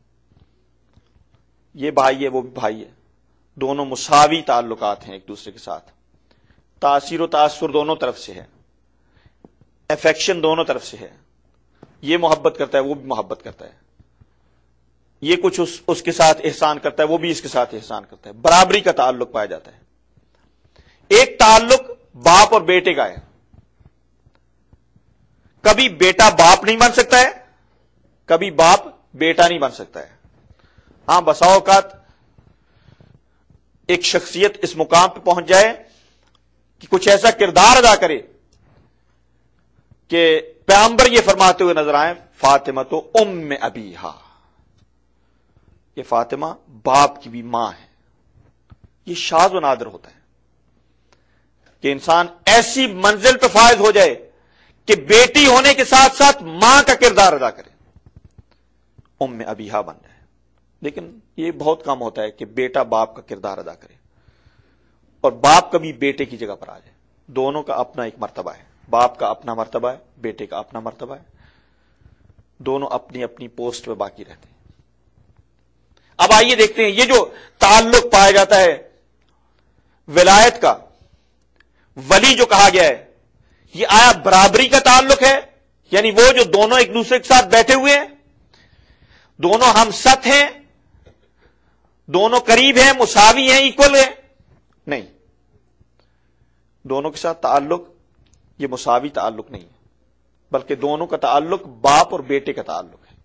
یہ بھائی ہے وہ بھی بھائی ہے، دونوں مساوی تعلقات ہیں ایک دوسرے کے ساتھ، تاثیر و تاثر دونوں طرف سے ہے، افیکشن دونوں طرف سے ہے. یہ محبت کرتا ہے وہ بھی محبت کرتا ہے، یہ کچھ اس, اس کے ساتھ احسان کرتا ہے وہ بھی اس کے ساتھ احسان کرتا ہے، برابری کا تعلق پایا جاتا ہے. ایک تعلق باپ اور بیٹے کا ہے. کبھی بیٹا باپ نہیں بن سکتا ہے، کبھی باپ بیٹا نہیں بن سکتا ہے. ہاں بسا اوقات ایک شخصیت اس مقام پہ پہنچ جائے کہ کچھ ایسا کردار ادا کرے کہ پیغمبر یہ فرماتے ہوئے نظر آئے فاطمہ تو ام ابیہا، یہ فاطمہ باپ کی بھی ماں ہے. یہ شاذ و نادر ہوتا ہے کہ انسان ایسی منزل پہ فائز ہو جائے کہ بیٹی ہونے کے ساتھ ساتھ ماں کا کردار ادا کرے، ام ابیہا بن جائے. لیکن یہ بہت کم ہوتا ہے کہ بیٹا باپ کا کردار ادا کرے اور باپ کبھی بیٹے کی جگہ پر آ جائے. دونوں کا اپنا ایک مرتبہ ہے، باپ کا اپنا مرتبہ ہے، بیٹے کا اپنا مرتبہ ہے. دونوں اپنی اپنی پوسٹ پہ باقی رہتے ہیں. اب آئیے دیکھتے ہیں یہ جو تعلق پایا جاتا ہے ولایت کا، ولی جو کہا گیا ہے، یہ آیا برابری کا تعلق ہے، یعنی وہ جو دونوں ایک دوسرے کے ساتھ بیٹھے ہوئے ہیں، دونوں ہم ست ہیں، دونوں قریب ہیں، مساوی ہیں، ایکول ہیں؟ نہیں، دونوں کے ساتھ تعلق یہ مساوی تعلق نہیں ہے، بلکہ دونوں کا تعلق باپ اور بیٹے کا تعلق ہے.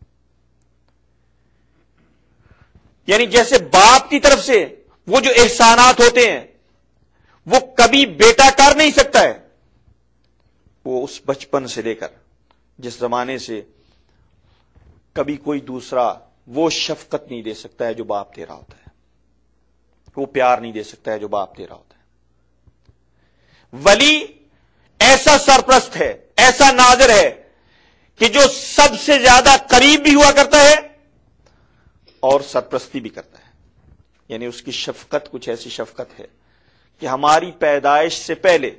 یعنی جیسے باپ کی طرف سے وہ جو احسانات ہوتے ہیں وہ کبھی بیٹا کر نہیں سکتا ہے، وہ اس بچپن سے لے کر جس زمانے سے کبھی کوئی دوسرا وہ شفقت نہیں دے سکتا ہے جو باپ دے رہا ہوتا ہے، وہ پیار نہیں دے سکتا ہے جو باپ دے رہا ہوتا ہے. ولی ایسا سرپرست ہے، ایسا ناظر ہے کہ جو سب سے زیادہ قریب بھی ہوا کرتا ہے اور سرپرستی بھی کرتا ہے. یعنی اس کی شفقت کچھ ایسی شفقت ہے کہ ہماری پیدائش سے پہلے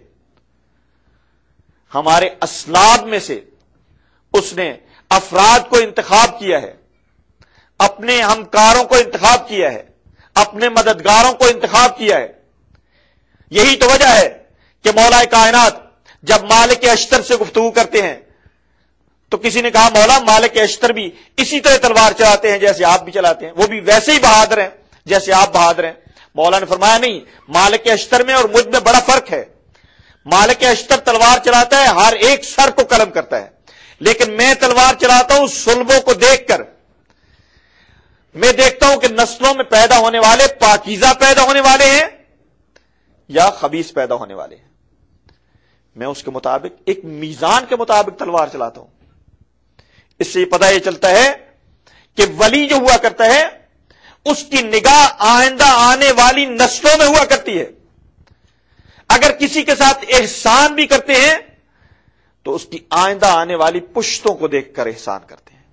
ہمارے اسلاب میں سے اس نے افراد کو انتخاب کیا ہے، اپنے ہمکاروں کو انتخاب کیا ہے، اپنے مددگاروں کو انتخاب کیا ہے. یہی تو وجہ ہے کہ مولا کائنات جب مالک اشتر سے گفتگو کرتے ہیں تو کسی نے کہا مولا مالک اشتر بھی اسی طرح تلوار چلاتے ہیں جیسے آپ بھی چلاتے ہیں، وہ بھی ویسے ہی بہادر ہیں جیسے آپ بہادر ہیں. مولا نے فرمایا نہیں، مالک اشتر میں اور مجھ میں بڑا فرق ہے. مالک اشتر تلوار چلاتا ہے، ہر ایک سر کو قلم کرتا ہے، لیکن میں تلوار چلاتا ہوں صلبوں کو دیکھ کر. میں دیکھتا ہوں کہ نسلوں میں پیدا ہونے والے پاکیزہ پیدا ہونے والے ہیں یا خبیث پیدا ہونے والے ہیں. میں اس کے مطابق ایک میزان کے مطابق تلوار چلاتا ہوں. اس سے پتہ یہ چلتا ہے کہ ولی جو ہوا کرتا ہے اس کی نگاہ آئندہ آنے والی نسلوں میں ہوا کرتی ہے. اگر کسی کے ساتھ احسان بھی کرتے ہیں تو اس کی آئندہ آنے والی پشتوں کو دیکھ کر احسان کرتے ہیں.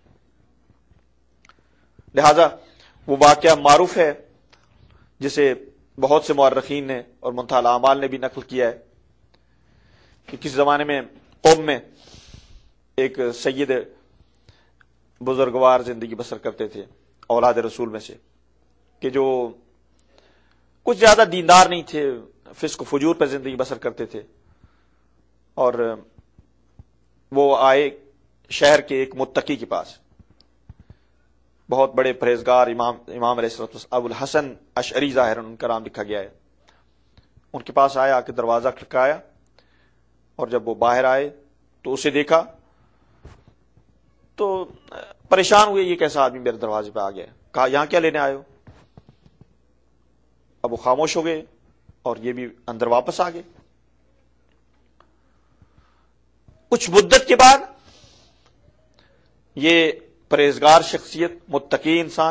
لہذا وہ واقعہ معروف ہے جسے بہت سے مورخین نے اور منتہی الاعمال نے بھی نقل کیا ہے کہ کس زمانے میں قوم میں ایک سید بزرگوار زندگی بسر کرتے تھے اولاد رسول میں سے، کہ جو کچھ زیادہ دیندار نہیں تھے، فسق و فجور پر زندگی بسر کرتے تھے. اور وہ آئے شہر کے ایک متقی کے پاس، بہت بڑے پرہیزگار امام امام علیہ الصلوۃ والسلام ابو الحسن اشعری ظاہر ان کا نام لکھا گیا ہے. ان کے پاس آیا کہ دروازہ کھٹکایا، اور جب وہ باہر آئے تو اسے دیکھا تو پریشان ہوئے، یہ کیسا آدمی میرے دروازے پہ آ گیا. کہا یہاں کیا لینے آئے ہو؟ اب وہ خاموش ہو گئے اور یہ بھی اندر واپس آ گئے. کچھ مدت کے بعد یہ پرہیزگار شخصیت، متقی انسان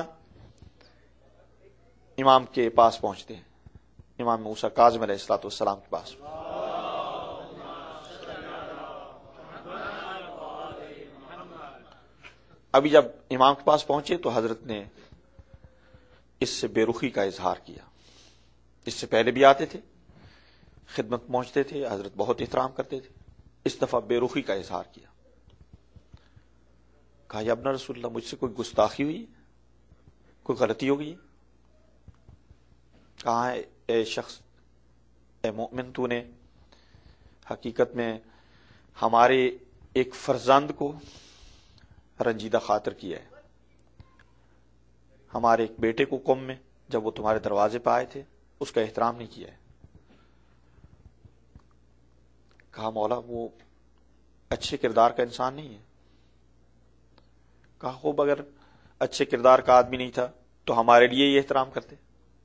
امام کے پاس پہنچتے ہیں، امام موسیٰ کاظم علیہ الصلوۃ والسلام کے پاس. ابھی جب امام کے پاس پہنچے تو حضرت نے اس سے بے رخی کا اظہار کیا. اس سے پہلے بھی آتے تھے, خدمت پہنچتے تھے, حضرت بہت احترام کرتے تھے. اس دفعہ بے رخی کا اظہار کیا. کہا یا ابن رسول اللہ, مجھ سے کوئی گستاخی ہوئی, کوئی غلطی ہو گئی؟ کہا ہے اے شخص, اے مومن, تو نے حقیقت میں ہمارے ایک فرزند کو رنجیدہ خاطر کیا ہے. ہمارے ایک بیٹے کو قوم میں جب وہ تمہارے دروازے پہ آئے تھے اس کا احترام نہیں کیا ہے. کہا مولا وہ اچھے کردار کا انسان نہیں ہے. کہا خوب اگر اچھے کردار کا آدمی نہیں تھا تو ہمارے لیے یہ احترام کرتے.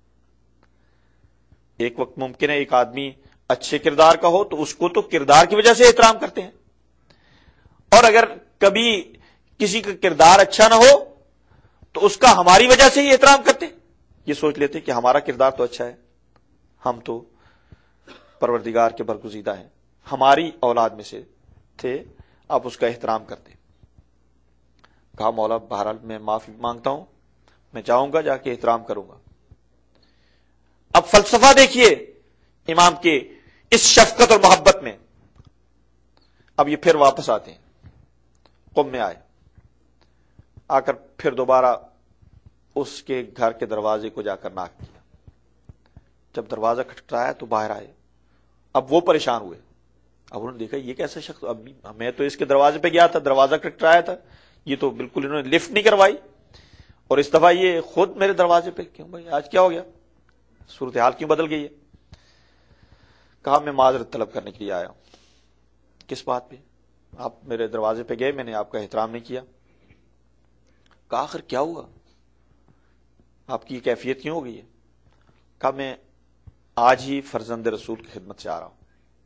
ایک وقت ممکن ہے ایک آدمی اچھے کردار کا ہو تو اس کو تو کردار کی وجہ سے احترام کرتے ہیں, اور اگر کبھی کسی کا کردار اچھا نہ ہو تو اس کا ہماری وجہ سے ہی احترام کرتے. یہ سوچ لیتے کہ ہمارا کردار تو اچھا ہے, ہم تو پروردگار کے برگزیدہ ہیں, ہماری اولاد میں سے تھے, آپ اس کا احترام کرتے. کہا مولا بہرحال میں معافی مانگتا ہوں, میں جاؤں گا, جا کے احترام کروں گا. اب فلسفہ دیکھیے امام کے اس شفقت اور محبت میں. اب یہ پھر واپس آتے ہیں, قم میں آئے, آ کر پھر دوبارہ اس کے گھر کے دروازے کو جا کر ناک کیا. جب دروازہ کھٹکھٹایا تو باہر آئے. اب وہ پریشان ہوئے. اب انہوں نے دیکھا یہ کیسا شخص, اب میں تو اس کے دروازے پہ گیا تھا, دروازہ کھٹکھٹایا تھا, یہ تو بالکل انہوں نے لفٹ نہیں کروائی, اور اس دفعہ یہ خود میرے دروازے پہ. کیوں بھائی آج کیا ہو گیا, صورتحال کیوں بدل گئی ہے؟ کہا میں معذرت طلب کرنے کے لیے آیا ہوں. کس بات پہ؟ آپ میرے دروازے پہ گئے, میں نے آپ کا احترام نہیں کیا. کہا آخر کیا ہوا, آپ کی کیفیت کیوں ہو گئی ہے؟ کہا میں آج ہی فرزند رسول کی خدمت سے آ رہا ہوں.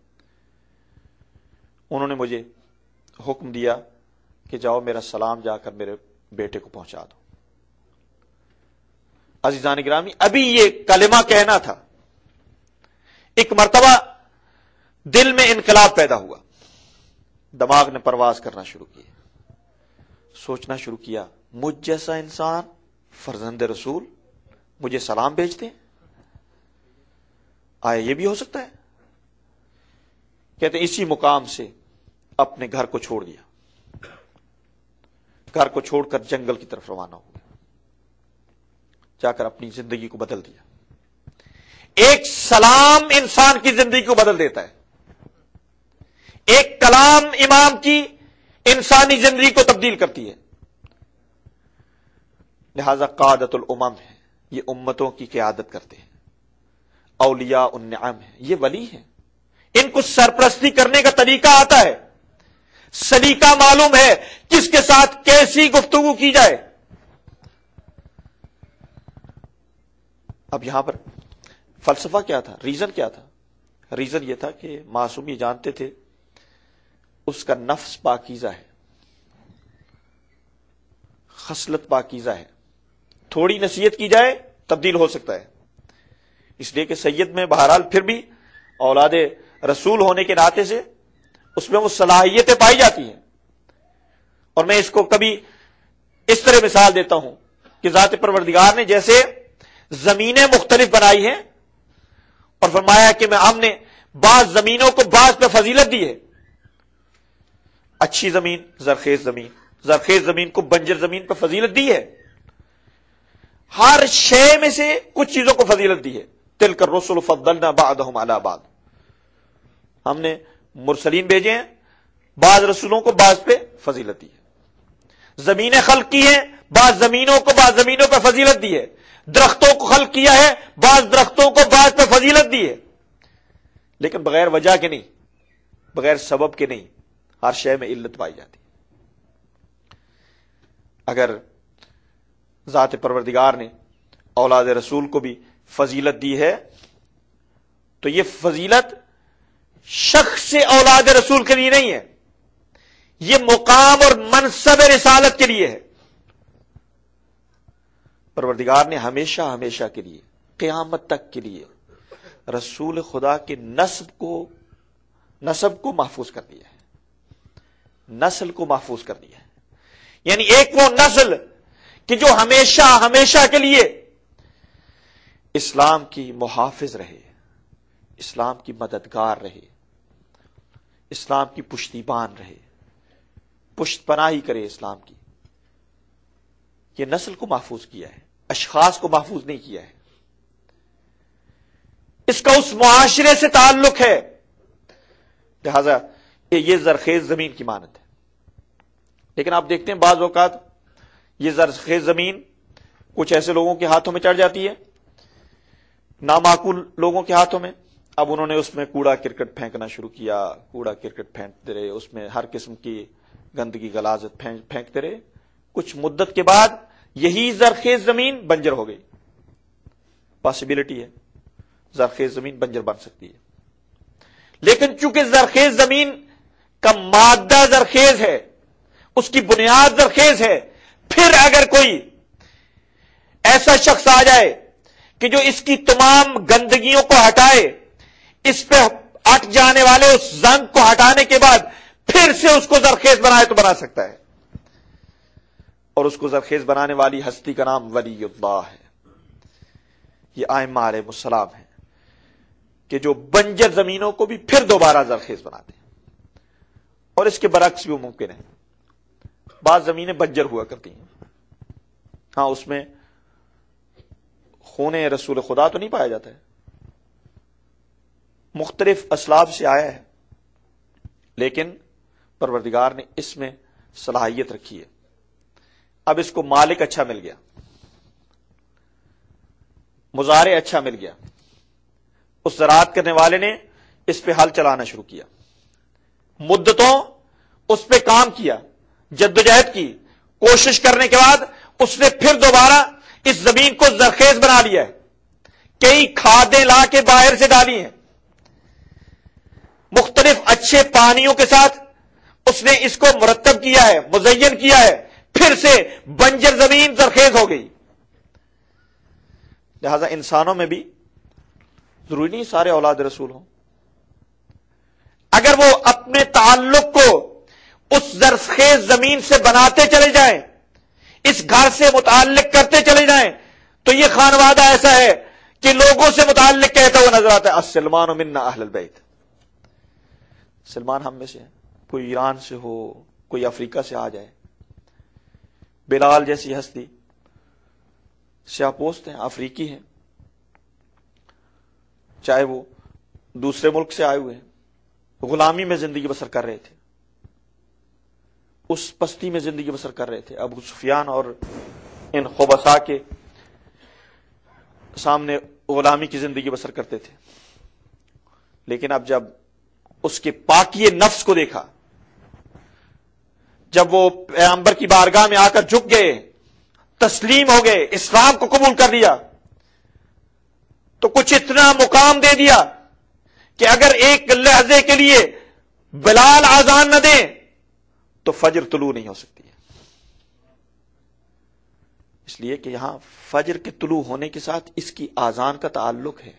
انہوں نے مجھے حکم دیا کہ جاؤ میرا سلام جا کر میرے بیٹے کو پہنچا دو. عزیزان گرامی, ابھی یہ کلمہ کہنا تھا, ایک مرتبہ دل میں انقلاب پیدا ہوا, دماغ نے پرواز کرنا شروع کی, سوچنا شروع کیا مجھ جیسا انسان فرزند رسول مجھے سلام بھیجتے ہیں, آیا یہ بھی ہو سکتا ہے؟ کہتے ہیں اسی مقام سے اپنے گھر کو چھوڑ دیا, گھر کو چھوڑ کر جنگل کی طرف روانہ ہو گیا, جا کر اپنی زندگی کو بدل دیا. ایک سلام انسان کی زندگی کو بدل دیتا ہے, ایک کلام امام کی انسانی زندگی کو تبدیل کرتی ہے. لہذا قادت الامم ہے, یہ امتوں کی قیادت کرتے ہیں. اولیاء النعم ہے, یہ ولی ہیں, ان کو سرپرستی کرنے کا طریقہ آتا ہے, سلیقہ معلوم ہے کس کے ساتھ کیسی گفتگو کی جائے. اب یہاں پر فلسفہ کیا تھا, ریزن کیا تھا؟ ریزن یہ تھا کہ معصوم یہ جانتے تھے اس کا نفس پاکیزہ ہے, خصلت پاکیزہ ہے, تھوڑی نصیحت کی جائے تبدیل ہو سکتا ہے. اس لیے کہ سید میں بہرحال پھر بھی اولاد رسول ہونے کے ناطے سے اس میں وہ صلاحیتیں پائی جاتی ہیں. اور میں اس کو کبھی اس طرح مثال دیتا ہوں کہ ذات پروردگار نے جیسے زمینیں مختلف بنائی ہیں اور فرمایا کہ میں ہم نے بعض زمینوں کو بعض پہ فضیلت دی ہے. اچھی زمین زرخیز زمین, زرخیز زمین کو بنجر زمین پہ فضیلت دی ہے. ہر شے میں سے کچھ چیزوں کو فضیلت دی ہے. تلک الرسل فضلنا بعضهم علی بعض, ہم نے مرسلین بھیجے ہیں, بعض رسولوں کو بعض پہ فضیلت دی ہے. زمینیں خلق کی ہیں, بعض زمینوں کو بعض زمینوں پہ فضیلت دی ہے. درختوں کو خلق کیا ہے, بعض درختوں کو بعض پہ فضیلت دی ہے. لیکن بغیر وجہ کے نہیں, بغیر سبب کے نہیں, ہر شے میں علت پائی جاتی. اگر ذات پروردگار نے اولاد رسول کو بھی فضیلت دی ہے تو یہ فضیلت شخص اولاد رسول کے لیے نہیں ہے, یہ مقام اور منصب رسالت کے لیے ہے. پروردگار نے ہمیشہ ہمیشہ کے لیے, قیامت تک کے لیے رسول خدا کے نسب کو نسب کو محفوظ کر دیا ہے, نسل کو محفوظ کر دیا ہے. یعنی ایک وہ نسل کہ جو ہمیشہ ہمیشہ کے لیے اسلام کی محافظ رہے، اسلام کی مددگار رہے، اسلام کی پشتیبان رہے، پشت پناہی کرے اسلام کی. یہ نسل کو محفوظ کیا ہے، اشخاص کو محفوظ نہیں کیا ہے. اس کا اس معاشرے سے تعلق ہے، لہذا یہ زرخیز زمین کی مانند ہے. لیکن آپ دیکھتے ہیں بعض اوقات یہ زرخیز زمین کچھ ایسے لوگوں کے ہاتھوں میں چڑھ جاتی ہے، نامعقول لوگوں کے ہاتھوں میں. اب انہوں نے اس میں کوڑا کرکٹ پھینکنا شروع کیا، کوڑا کرکٹ پھینکتے رہے، اس میں ہر قسم کی گندگی غلاظت پھینکتے رہے. کچھ مدت کے بعد یہی زرخیز زمین بنجر ہو گئی. پاسبلٹی ہے زرخیز زمین بنجر بن سکتی ہے. لیکن چونکہ زرخیز زمین کا مادہ زرخیز ہے، اس کی بنیاد زرخیز ہے، پھر اگر کوئی ایسا شخص آ جائے کہ جو اس کی تمام گندگیوں کو ہٹائے، اس پہ اٹ جانے والے اس زنگ کو ہٹانے کے بعد پھر سے اس کو زرخیز بنائے تو بنا سکتا ہے. اور اس کو زرخیز بنانے والی ہستی کا نام ولی اللہ ہے. یہ ائمہ علیہ السلام ہے کہ جو بنجر زمینوں کو بھی پھر دوبارہ زرخیز بناتے ہیں. اور اس کے برعکس بھی ممکن ہے. بعض زمینیں بنجر ہوا کرتی ہیں، ہاں اس میں خون رسول خدا تو نہیں پایا جاتا ہے، مختلف اسباب سے آیا ہے، لیکن پروردگار نے اس میں صلاحیت رکھی ہے. اب اس کو مالک اچھا مل گیا، مزارع اچھا مل گیا، اس زراعت کرنے والے نے اس پہ ہل چلانا شروع کیا، مدتوں اس پہ کام کیا، جدوجہد کی، کوشش کرنے کے بعد اس نے پھر دوبارہ اس زمین کو زرخیز بنا لیا ہے. کئی کھادیں لا کے باہر سے ڈالی ہیں، مختلف اچھے پانیوں کے ساتھ اس نے اس کو مرتب کیا ہے، مزین کیا ہے، پھر سے بنجر زمین زرخیز ہو گئی. لہذا انسانوں میں بھی ضروری نہیں سارے اولاد رسول ہوں. اگر وہ اپنے تعلق کو اس زرخیز زمین سے بناتے چلے جائیں، اس گھر سے متعلق کرتے چلے جائیں، تو یہ خانوادہ ایسا ہے کہ لوگوں سے متعلق کہتا ہوا نظر آتا ہے السلمان منا اہل البیت. سلمان ہم میں سے ہے، کوئی ایران سے ہو، کوئی افریقہ سے آ جائے. بلال جیسی ہستی سیاہ پوست ہیں، افریقی ہیں، چاہے وہ دوسرے ملک سے آئے ہوئے ہیں، غلامی میں زندگی بسر کر رہے تھے، اس پستی میں زندگی بسر کر رہے تھے. ابو سفیان اور ان خبثاء کے سامنے غلامی کی زندگی بسر کرتے تھے. لیکن اب جب اس کے پاکی نفس کو دیکھا، جب وہ پیغمبر کی بارگاہ میں آ کر جھک گئے، تسلیم ہو گئے، اسلام کو قبول کر لیا، تو کچھ اتنا مقام دے دیا کہ اگر ایک لحظے کے لیے بلال اذان نہ دیں تو فجر طلوع نہیں ہو سکتی ہے. اس لیے کہ یہاں فجر کے طلوع ہونے کے ساتھ اس کی اذان کا تعلق ہے.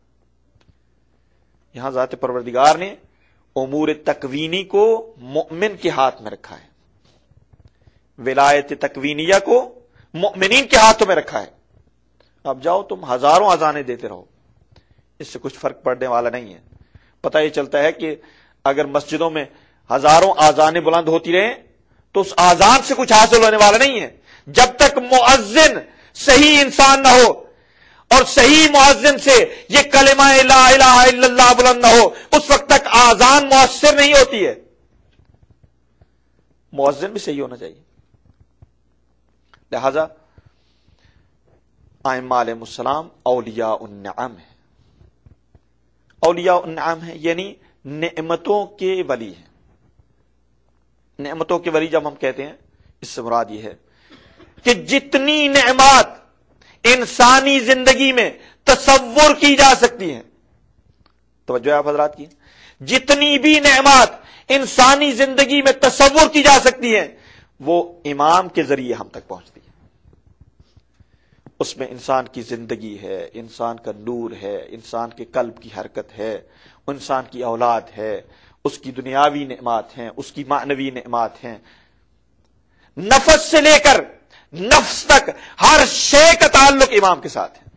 یہاں ذات پروردگار نے امور تکوینی کو مؤمن کے ہاتھ میں رکھا ہے، ولایت تکوینیہ کو مؤمنین کے ہاتھوں میں رکھا ہے. اب جاؤ تم ہزاروں اذانیں دیتے رہو، اس سے کچھ فرق پڑنے والا نہیں ہے. پتہ یہ چلتا ہے کہ اگر مسجدوں میں ہزاروں اذانیں بلند ہوتی رہیں تو اس اذان سے کچھ حاصل ہونے والا نہیں ہے. جب تک مؤذن صحیح انسان نہ ہو اور صحیح مؤذن سے یہ کلمہ لا الہ الا اللہ بلند نہ ہو، اس وقت تک اذان مؤثر نہیں ہوتی ہے. مؤذن بھی صحیح ہونا چاہیے. لہذا ائمہ علیہ السلام اولیاء النعم ہے. اولیاء النعم ہے یعنی نعمتوں کے ولی ہیں. نعمتوں کے ولی جب ہم کہتے ہیں، اس سے مراد یہ ہے کہ جتنی نعمات انسانی زندگی میں تصور کی جا سکتی ہیں، توجہ ہے آپ حضرات کی، جتنی بھی نعمات انسانی زندگی میں تصور کی جا سکتی ہیں وہ امام کے ذریعے ہم تک پہنچتی ہے. اس میں انسان کی زندگی ہے، انسان کا نور ہے، انسان کے قلب کی حرکت ہے، انسان کی اولاد ہے، اس کی دنیاوی نعمات ہیں، اس کی معنوی نعمات ہیں. نفس سے لے کر نفس تک ہر شے کا تعلق امام کے ساتھ ہے.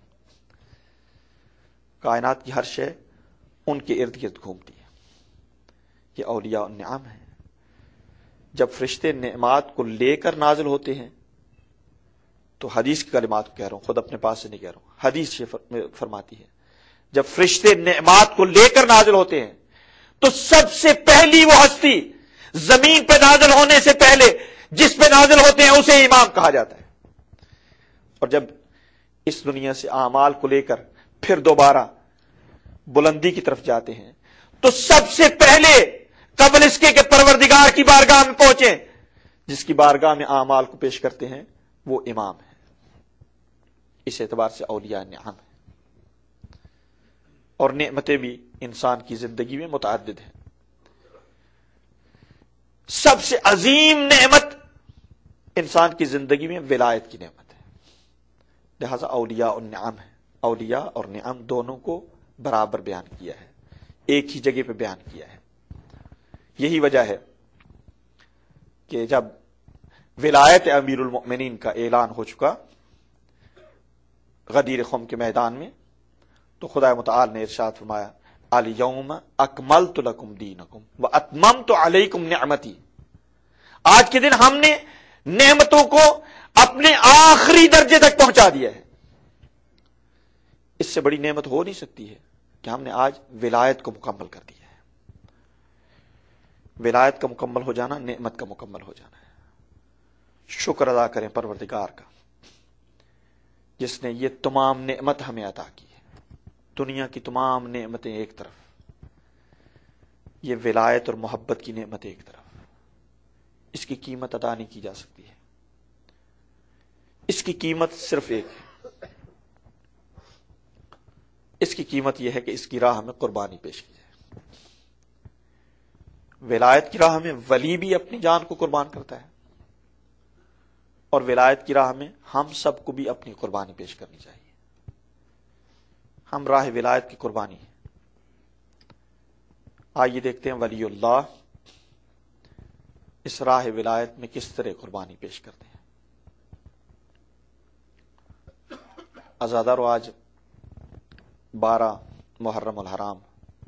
کائنات کی ہر شے ان کے ارد گرد گھومتی ہے. یہ اولیاء النعم ہے. جب فرشتے نعمات کو لے کر نازل ہوتے ہیں تو حدیث کی کلمات کو کہہ رہا ہوں، خود اپنے پاس سے نہیں کہہ رہا ہوں، حدیث یہ فرماتی ہے جب فرشتے نعمات کو لے کر نازل ہوتے ہیں تو سب سے پہلی وہ ہستی زمین پہ نازل ہونے سے پہلے جس پہ نازل ہوتے ہیں اسے امام کہا جاتا ہے. اور جب اس دنیا سے اعمال کو لے کر پھر دوبارہ بلندی کی طرف جاتے ہیں تو سب سے پہلے قبل اس کے کہ پروردگار کی بارگاہ میں پہنچے جس کی بارگاہ میں اعمال کو پیش کرتے ہیں وہ امام ہے. اس اعتبار سے اولیاء نعم ہے. اور نعمتیں بھی انسان کی زندگی میں متعدد ہیں. سب سے عظیم نعمت انسان کی زندگی میں ولایت کی نعمت ہے. لہذا اولیاء النعم ہے. اولیاء اور نعم دونوں کو برابر بیان کیا ہے، ایک ہی جگہ پہ بیان کیا ہے. یہی وجہ ہے کہ جب ولایت امیر المؤمنین کا اعلان ہو چکا غدیر خم کے میدان میں تو خدا متعال نے ارشاد فرمایا الیوم اکملت لکم دینکم واتممت علیکم نعمتی. آج کے دن ہم نے نعمتوں کو اپنے آخری درجے تک پہنچا دیا ہے. اس سے بڑی نعمت ہو نہیں سکتی ہے کہ ہم نے آج ولایت کو مکمل کر دیا ہے. ولایت کا مکمل ہو جانا نعمت کا مکمل ہو جانا ہے. شکر ادا کریں پروردگار کا جس نے یہ تمام نعمت ہمیں عطا کی ہے. دنیا کی تمام نعمتیں ایک طرف، یہ ولایت اور محبت کی نعمت ایک طرف. اس کی قیمت ادا نہیں کی جا سکتی ہے. اس کی قیمت صرف ایک ہے. اس کی قیمت یہ ہے کہ اس کی راہ میں قربانی پیش کی جائے. ولایت کی راہ میں ولی بھی اپنی جان کو قربان کرتا ہے اور ولایت کی راہ میں ہم سب کو بھی اپنی قربانی پیش کرنی چاہیے. ہم راہ ولایت کی قربانی ہے. آئیے دیکھتے ہیں ولی اللہ اس راہ ولایت میں کس طرح قربانی پیش کرتے ہیں. عزادارو، آج بارہ محرم الحرام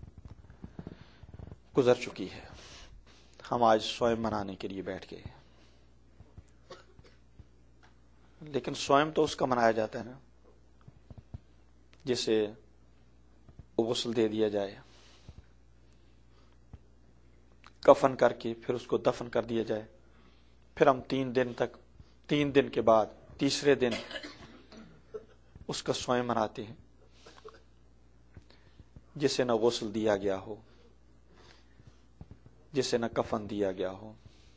گزر چکی ہے. ہم آج سوئم منانے کے لیے بیٹھ گئے. لیکن سوئم تو اس کا منایا جاتا ہے نا جسے غسل دے دیا جائے، کفن کر کے پھر اس کو دفن کر دیا جائے، پھر ہم تین دن تک تین دن کے بعد تیسرے دن اس کا سوئم مناتے ہیں. جسے نہ غسل دیا گیا ہو، جسے نہ کفن دیا گیا ہو،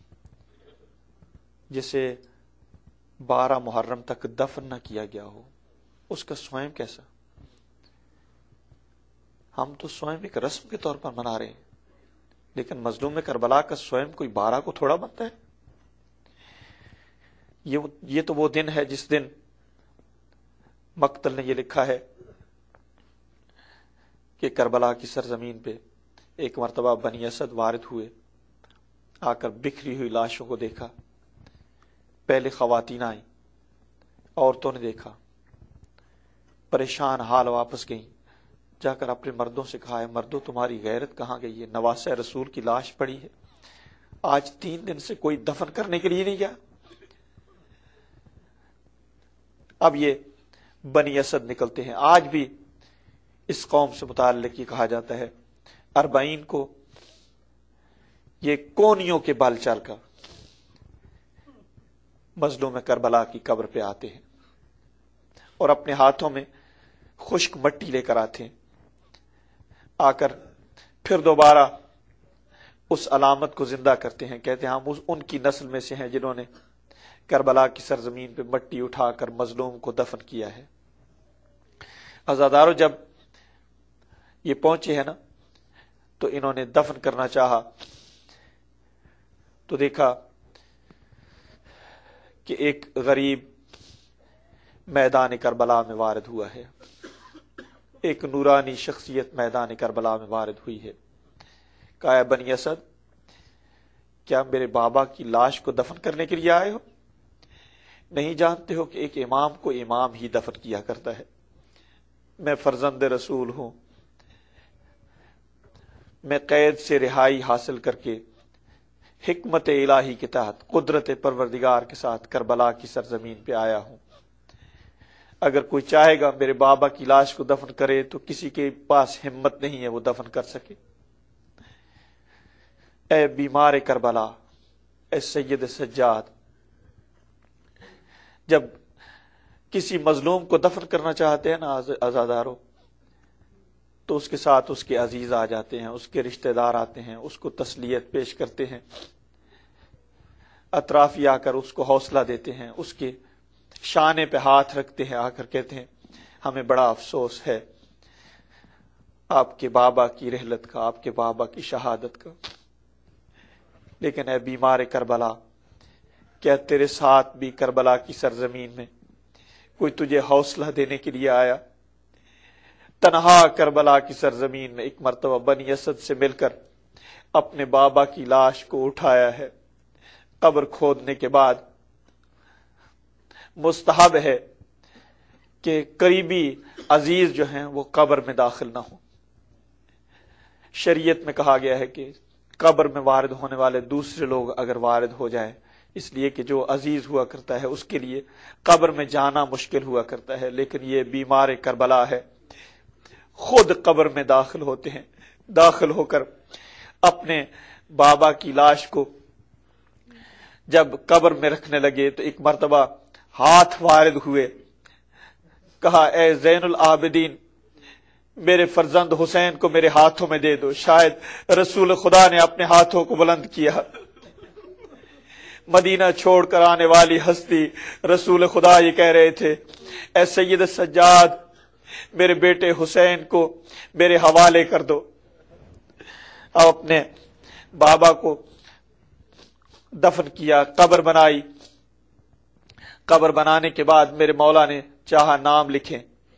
جسے بارہ محرم تک دفن نہ کیا گیا ہو، اس کا سوئم کیسا؟ ہم تو سوئم ایک رسم کے طور پر منا رہے ہیں، لیکن مظلوم کربلا کا سوئم کوئی بارہ کو تھوڑا بنتا ہے. یہ یہ تو وہ دن ہے جس دن مقتل نے یہ لکھا ہے کہ کربلا کی سرزمین پہ ایک مرتبہ بنی اسد وارد ہوئے، آ کر بکھری ہوئی لاشوں کو دیکھا. پہلے خواتین آئیں، عورتوں نے دیکھا، پریشان حال واپس گئیں. جا کر اپنے مردوں سے کہا ہے مردوں تمہاری غیرت کہاں گئی ہے؟ نواسہ رسول کی لاش پڑی ہے، آج تین دن سے کوئی دفن کرنے کے لیے نہیں گیا. اب یہ بنی اسد نکلتے ہیں. آج بھی اس قوم سے متعلق یہ کہا جاتا ہے اربعین کو یہ کونیوں کے بل چل کر مظلوم کربلا کی قبر پہ آتے ہیں اور اپنے ہاتھوں میں خشک مٹی لے کر آتے ہیں. آ کر پھر دوبارہ اس علامت کو زندہ کرتے ہیں. کہتے ہیں ہم ان کی نسل میں سے ہیں جنہوں نے کربلا کی سرزمین پہ مٹی اٹھا کر مظلوم کو دفن کیا ہے. عزادارو، جب یہ پہنچے ہیں نا تو انہوں نے دفن کرنا چاہا تو دیکھا کہ ایک غریب میدان کربلا میں وارد ہوا ہے، ایک نورانی شخصیت میدان کربلا میں وارد ہوئی ہے. کہا بنی اسد کیا میرے بابا کی لاش کو دفن کرنے کے لیے آئے ہو؟ نہیں جانتے ہو کہ ایک امام کو امام ہی دفن کیا کرتا ہے؟ میں فرزند رسول ہوں، میں قید سے رہائی حاصل کر کے حکمت الہی کے تحت قدرت پروردگار کے ساتھ کربلا کی سرزمین پہ آیا ہوں۔ اگر کوئی چاہے گا میرے بابا کی لاش کو دفن کرے تو کسی کے پاس ہمت نہیں ہے وہ دفن کر سکے۔ اے بیمار کربلا، اے سید سجاد، جب کسی مظلوم کو دفن کرنا چاہتے ہیں نا عزادارو، تو اس کے ساتھ اس کے عزیز آ جاتے ہیں، اس کے رشتہ دار آتے ہیں، اس کو تسلیت پیش کرتے ہیں، اطرافی آ کر اس کو حوصلہ دیتے ہیں، اس کے شانے پہ ہاتھ رکھتے ہیں، آ کر کہتے ہیں ہمیں بڑا افسوس ہے آپ کے بابا کی رحلت کا، آپ کے بابا کی شہادت کا۔ لیکن اے بیمار کربلا، کیا تیرے ساتھ بھی کربلا کی سرزمین میں کوئی تجھے حوصلہ دینے کے لیے آیا؟ تنہا کربلا کی سرزمین میں ایک مرتبہ بنی اسد سے مل کر اپنے بابا کی لاش کو اٹھایا ہے۔ قبر کھودنے کے بعد مستحب ہے کہ قریبی عزیز جو ہیں وہ قبر میں داخل نہ ہوں۔ شریعت میں کہا گیا ہے کہ قبر میں وارد ہونے والے دوسرے لوگ اگر وارد ہو جائیں، اس لیے کہ جو عزیز ہوا کرتا ہے اس کے لیے قبر میں جانا مشکل ہوا کرتا ہے، لیکن یہ بیمار کربلا ہے، خود قبر میں داخل ہوتے ہیں، داخل ہو کر اپنے بابا کی لاش کو جب قبر میں رکھنے لگے تو ایک مرتبہ ہاتھ وارد ہوئے، کہا اے زین العابدین، میرے فرزند حسین کو میرے ہاتھوں میں دے دو۔ شاید رسول خدا نے اپنے ہاتھوں کو بلند کیا، مدینہ چھوڑ کر آنے والی ہستی رسول خدا یہ کہہ رہے تھے اے سید سجاد، میرے بیٹے حسین کو میرے حوالے کر دو۔ اب اپنے بابا کو دفن کیا، قبر بنائی۔ قبر بنانے کے بعد میرے مولا نے چاہا نام لکھیں،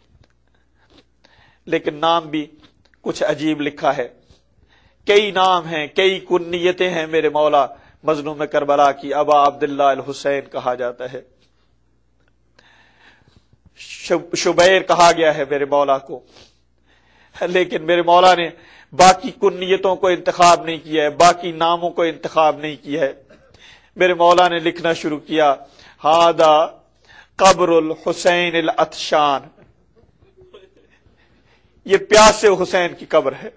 لیکن نام بھی کچھ عجیب لکھا ہے۔ کئی نام ہیں، کئی کنیتیں ہیں میرے مولا مظلوم کربلا کی۔ ابا عبداللہ الحسین کہا جاتا ہے، شبیر کہا گیا ہے میرے مولا کو، لیکن میرے مولا نے باقی کنیتوں کو انتخاب نہیں کیا ہے، باقی ناموں کو انتخاب نہیں کیا ہے۔ میرے مولا نے لکھنا شروع کیا، ہادا قبر الحسین العطشان، یہ پیاسے حسین کی قبر ہے۔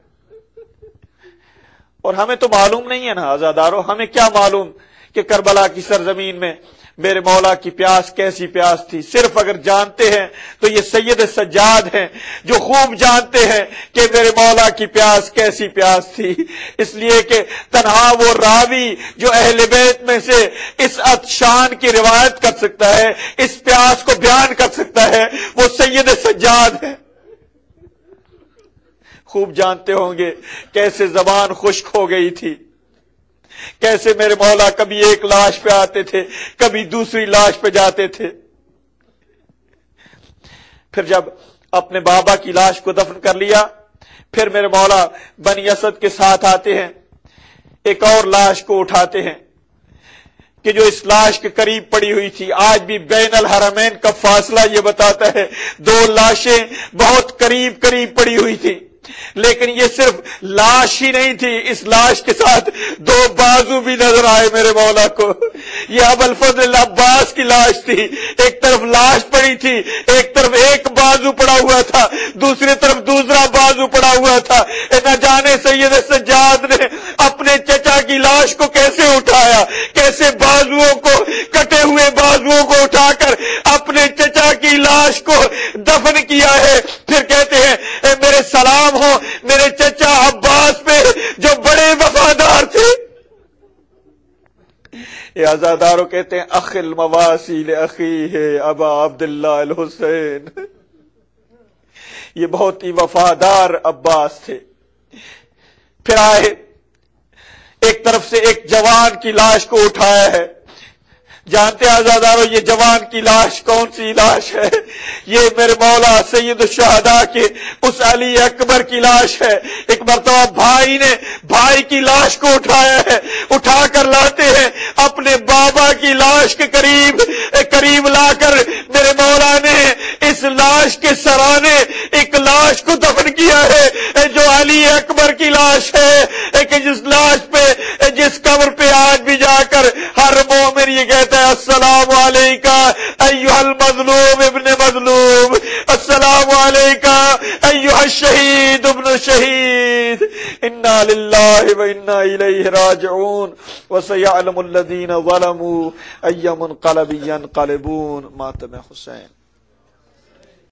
اور ہمیں تو معلوم نہیں ہے نا عزادارو، ہمیں کیا معلوم کہ کربلا کی سرزمین میں میرے مولا کی پیاس کیسی پیاس تھی۔ صرف اگر جانتے ہیں تو یہ سید سجاد ہیں جو خوب جانتے ہیں کہ میرے مولا کی پیاس کیسی پیاس تھی، اس لیے کہ تنہا وہ راوی جو اہل بیت میں سے اس عطشان کی روایت کر سکتا ہے، اس پیاس کو بیان کر سکتا ہے، وہ سید سجاد ہے۔ خوب جانتے ہوں گے کیسے زبان خشک ہو گئی تھی، کیسے میرے مولا کبھی ایک لاش پہ آتے تھے، کبھی دوسری لاش پہ جاتے تھے۔ پھر جب اپنے بابا کی لاش کو دفن کر لیا، پھر میرے مولا بنی اسد کے ساتھ آتے ہیں، ایک اور لاش کو اٹھاتے ہیں کہ جو اس لاش کے قریب پڑی ہوئی تھی۔ آج بھی بین الحرمین کا فاصلہ یہ بتاتا ہے دو لاشیں بہت قریب قریب پڑی ہوئی تھی، لیکن یہ صرف لاش ہی نہیں تھی، اس لاش کے ساتھ دو بازو بھی نظر آئے میرے مولا کو۔ یہ ابو الفضل عباس کی لاش تھی، ایک طرف لاش پڑی تھی، ایک طرف ایک بازو پڑا ہوا تھا، دوسری طرف دوسرا بازو پڑا ہوا تھا۔ نہ جانے سید سجاد نے اپنے چچا کی لاش کو کیسے اٹھایا، کیسے بازوؤں کو، کٹے ہوئے بازوؤں کو اٹھا کر اپنے چچا کی لاش کو دفن کیا ہے۔ پھر کہتے ہیں اے میرے سلام ہو میرے چچا عباس پہ جو بڑے وفادار تھے۔ یہ عزاداروں کہتے ہیں اخ المواسی لأخیہ ابا عبداللہ الحسین، یہ بہت ہی وفادار عباس تھے۔ پھر آئے، ایک طرف سے ایک جوان کی لاش کو اٹھایا ہے، جانتے آزادارو یہ جوان کی لاش کون سی لاش ہے؟ یہ میرے مولا سید الشہداء کے اس علی اکبر کی لاش ہے۔ ایک مرتبہ بھائی نے بھائی کی لاش کو اٹھایا ہے، اٹھا کر لاتے ہیں اپنے بابا کی لاش کے قریب قریب لا کر میرے مولا نے اس لاش کے سرانے ایک لاش کو دفن کیا ہے جو علی اکبر کی لاش ہے، کہ جس لاش پہ جس قبر پہ آج بھی جا کر ہر مومن یہ کہتا ہے السلام علیکہ ایھا المظلوم ابن مظلوم، السلام علیکہ ایھا الشہید ابن شہید، انا للہ و انا الیہ راجعون، وسیعلم الذین ظلموا ای منقلب ینقلبون۔ ماتم حسین۔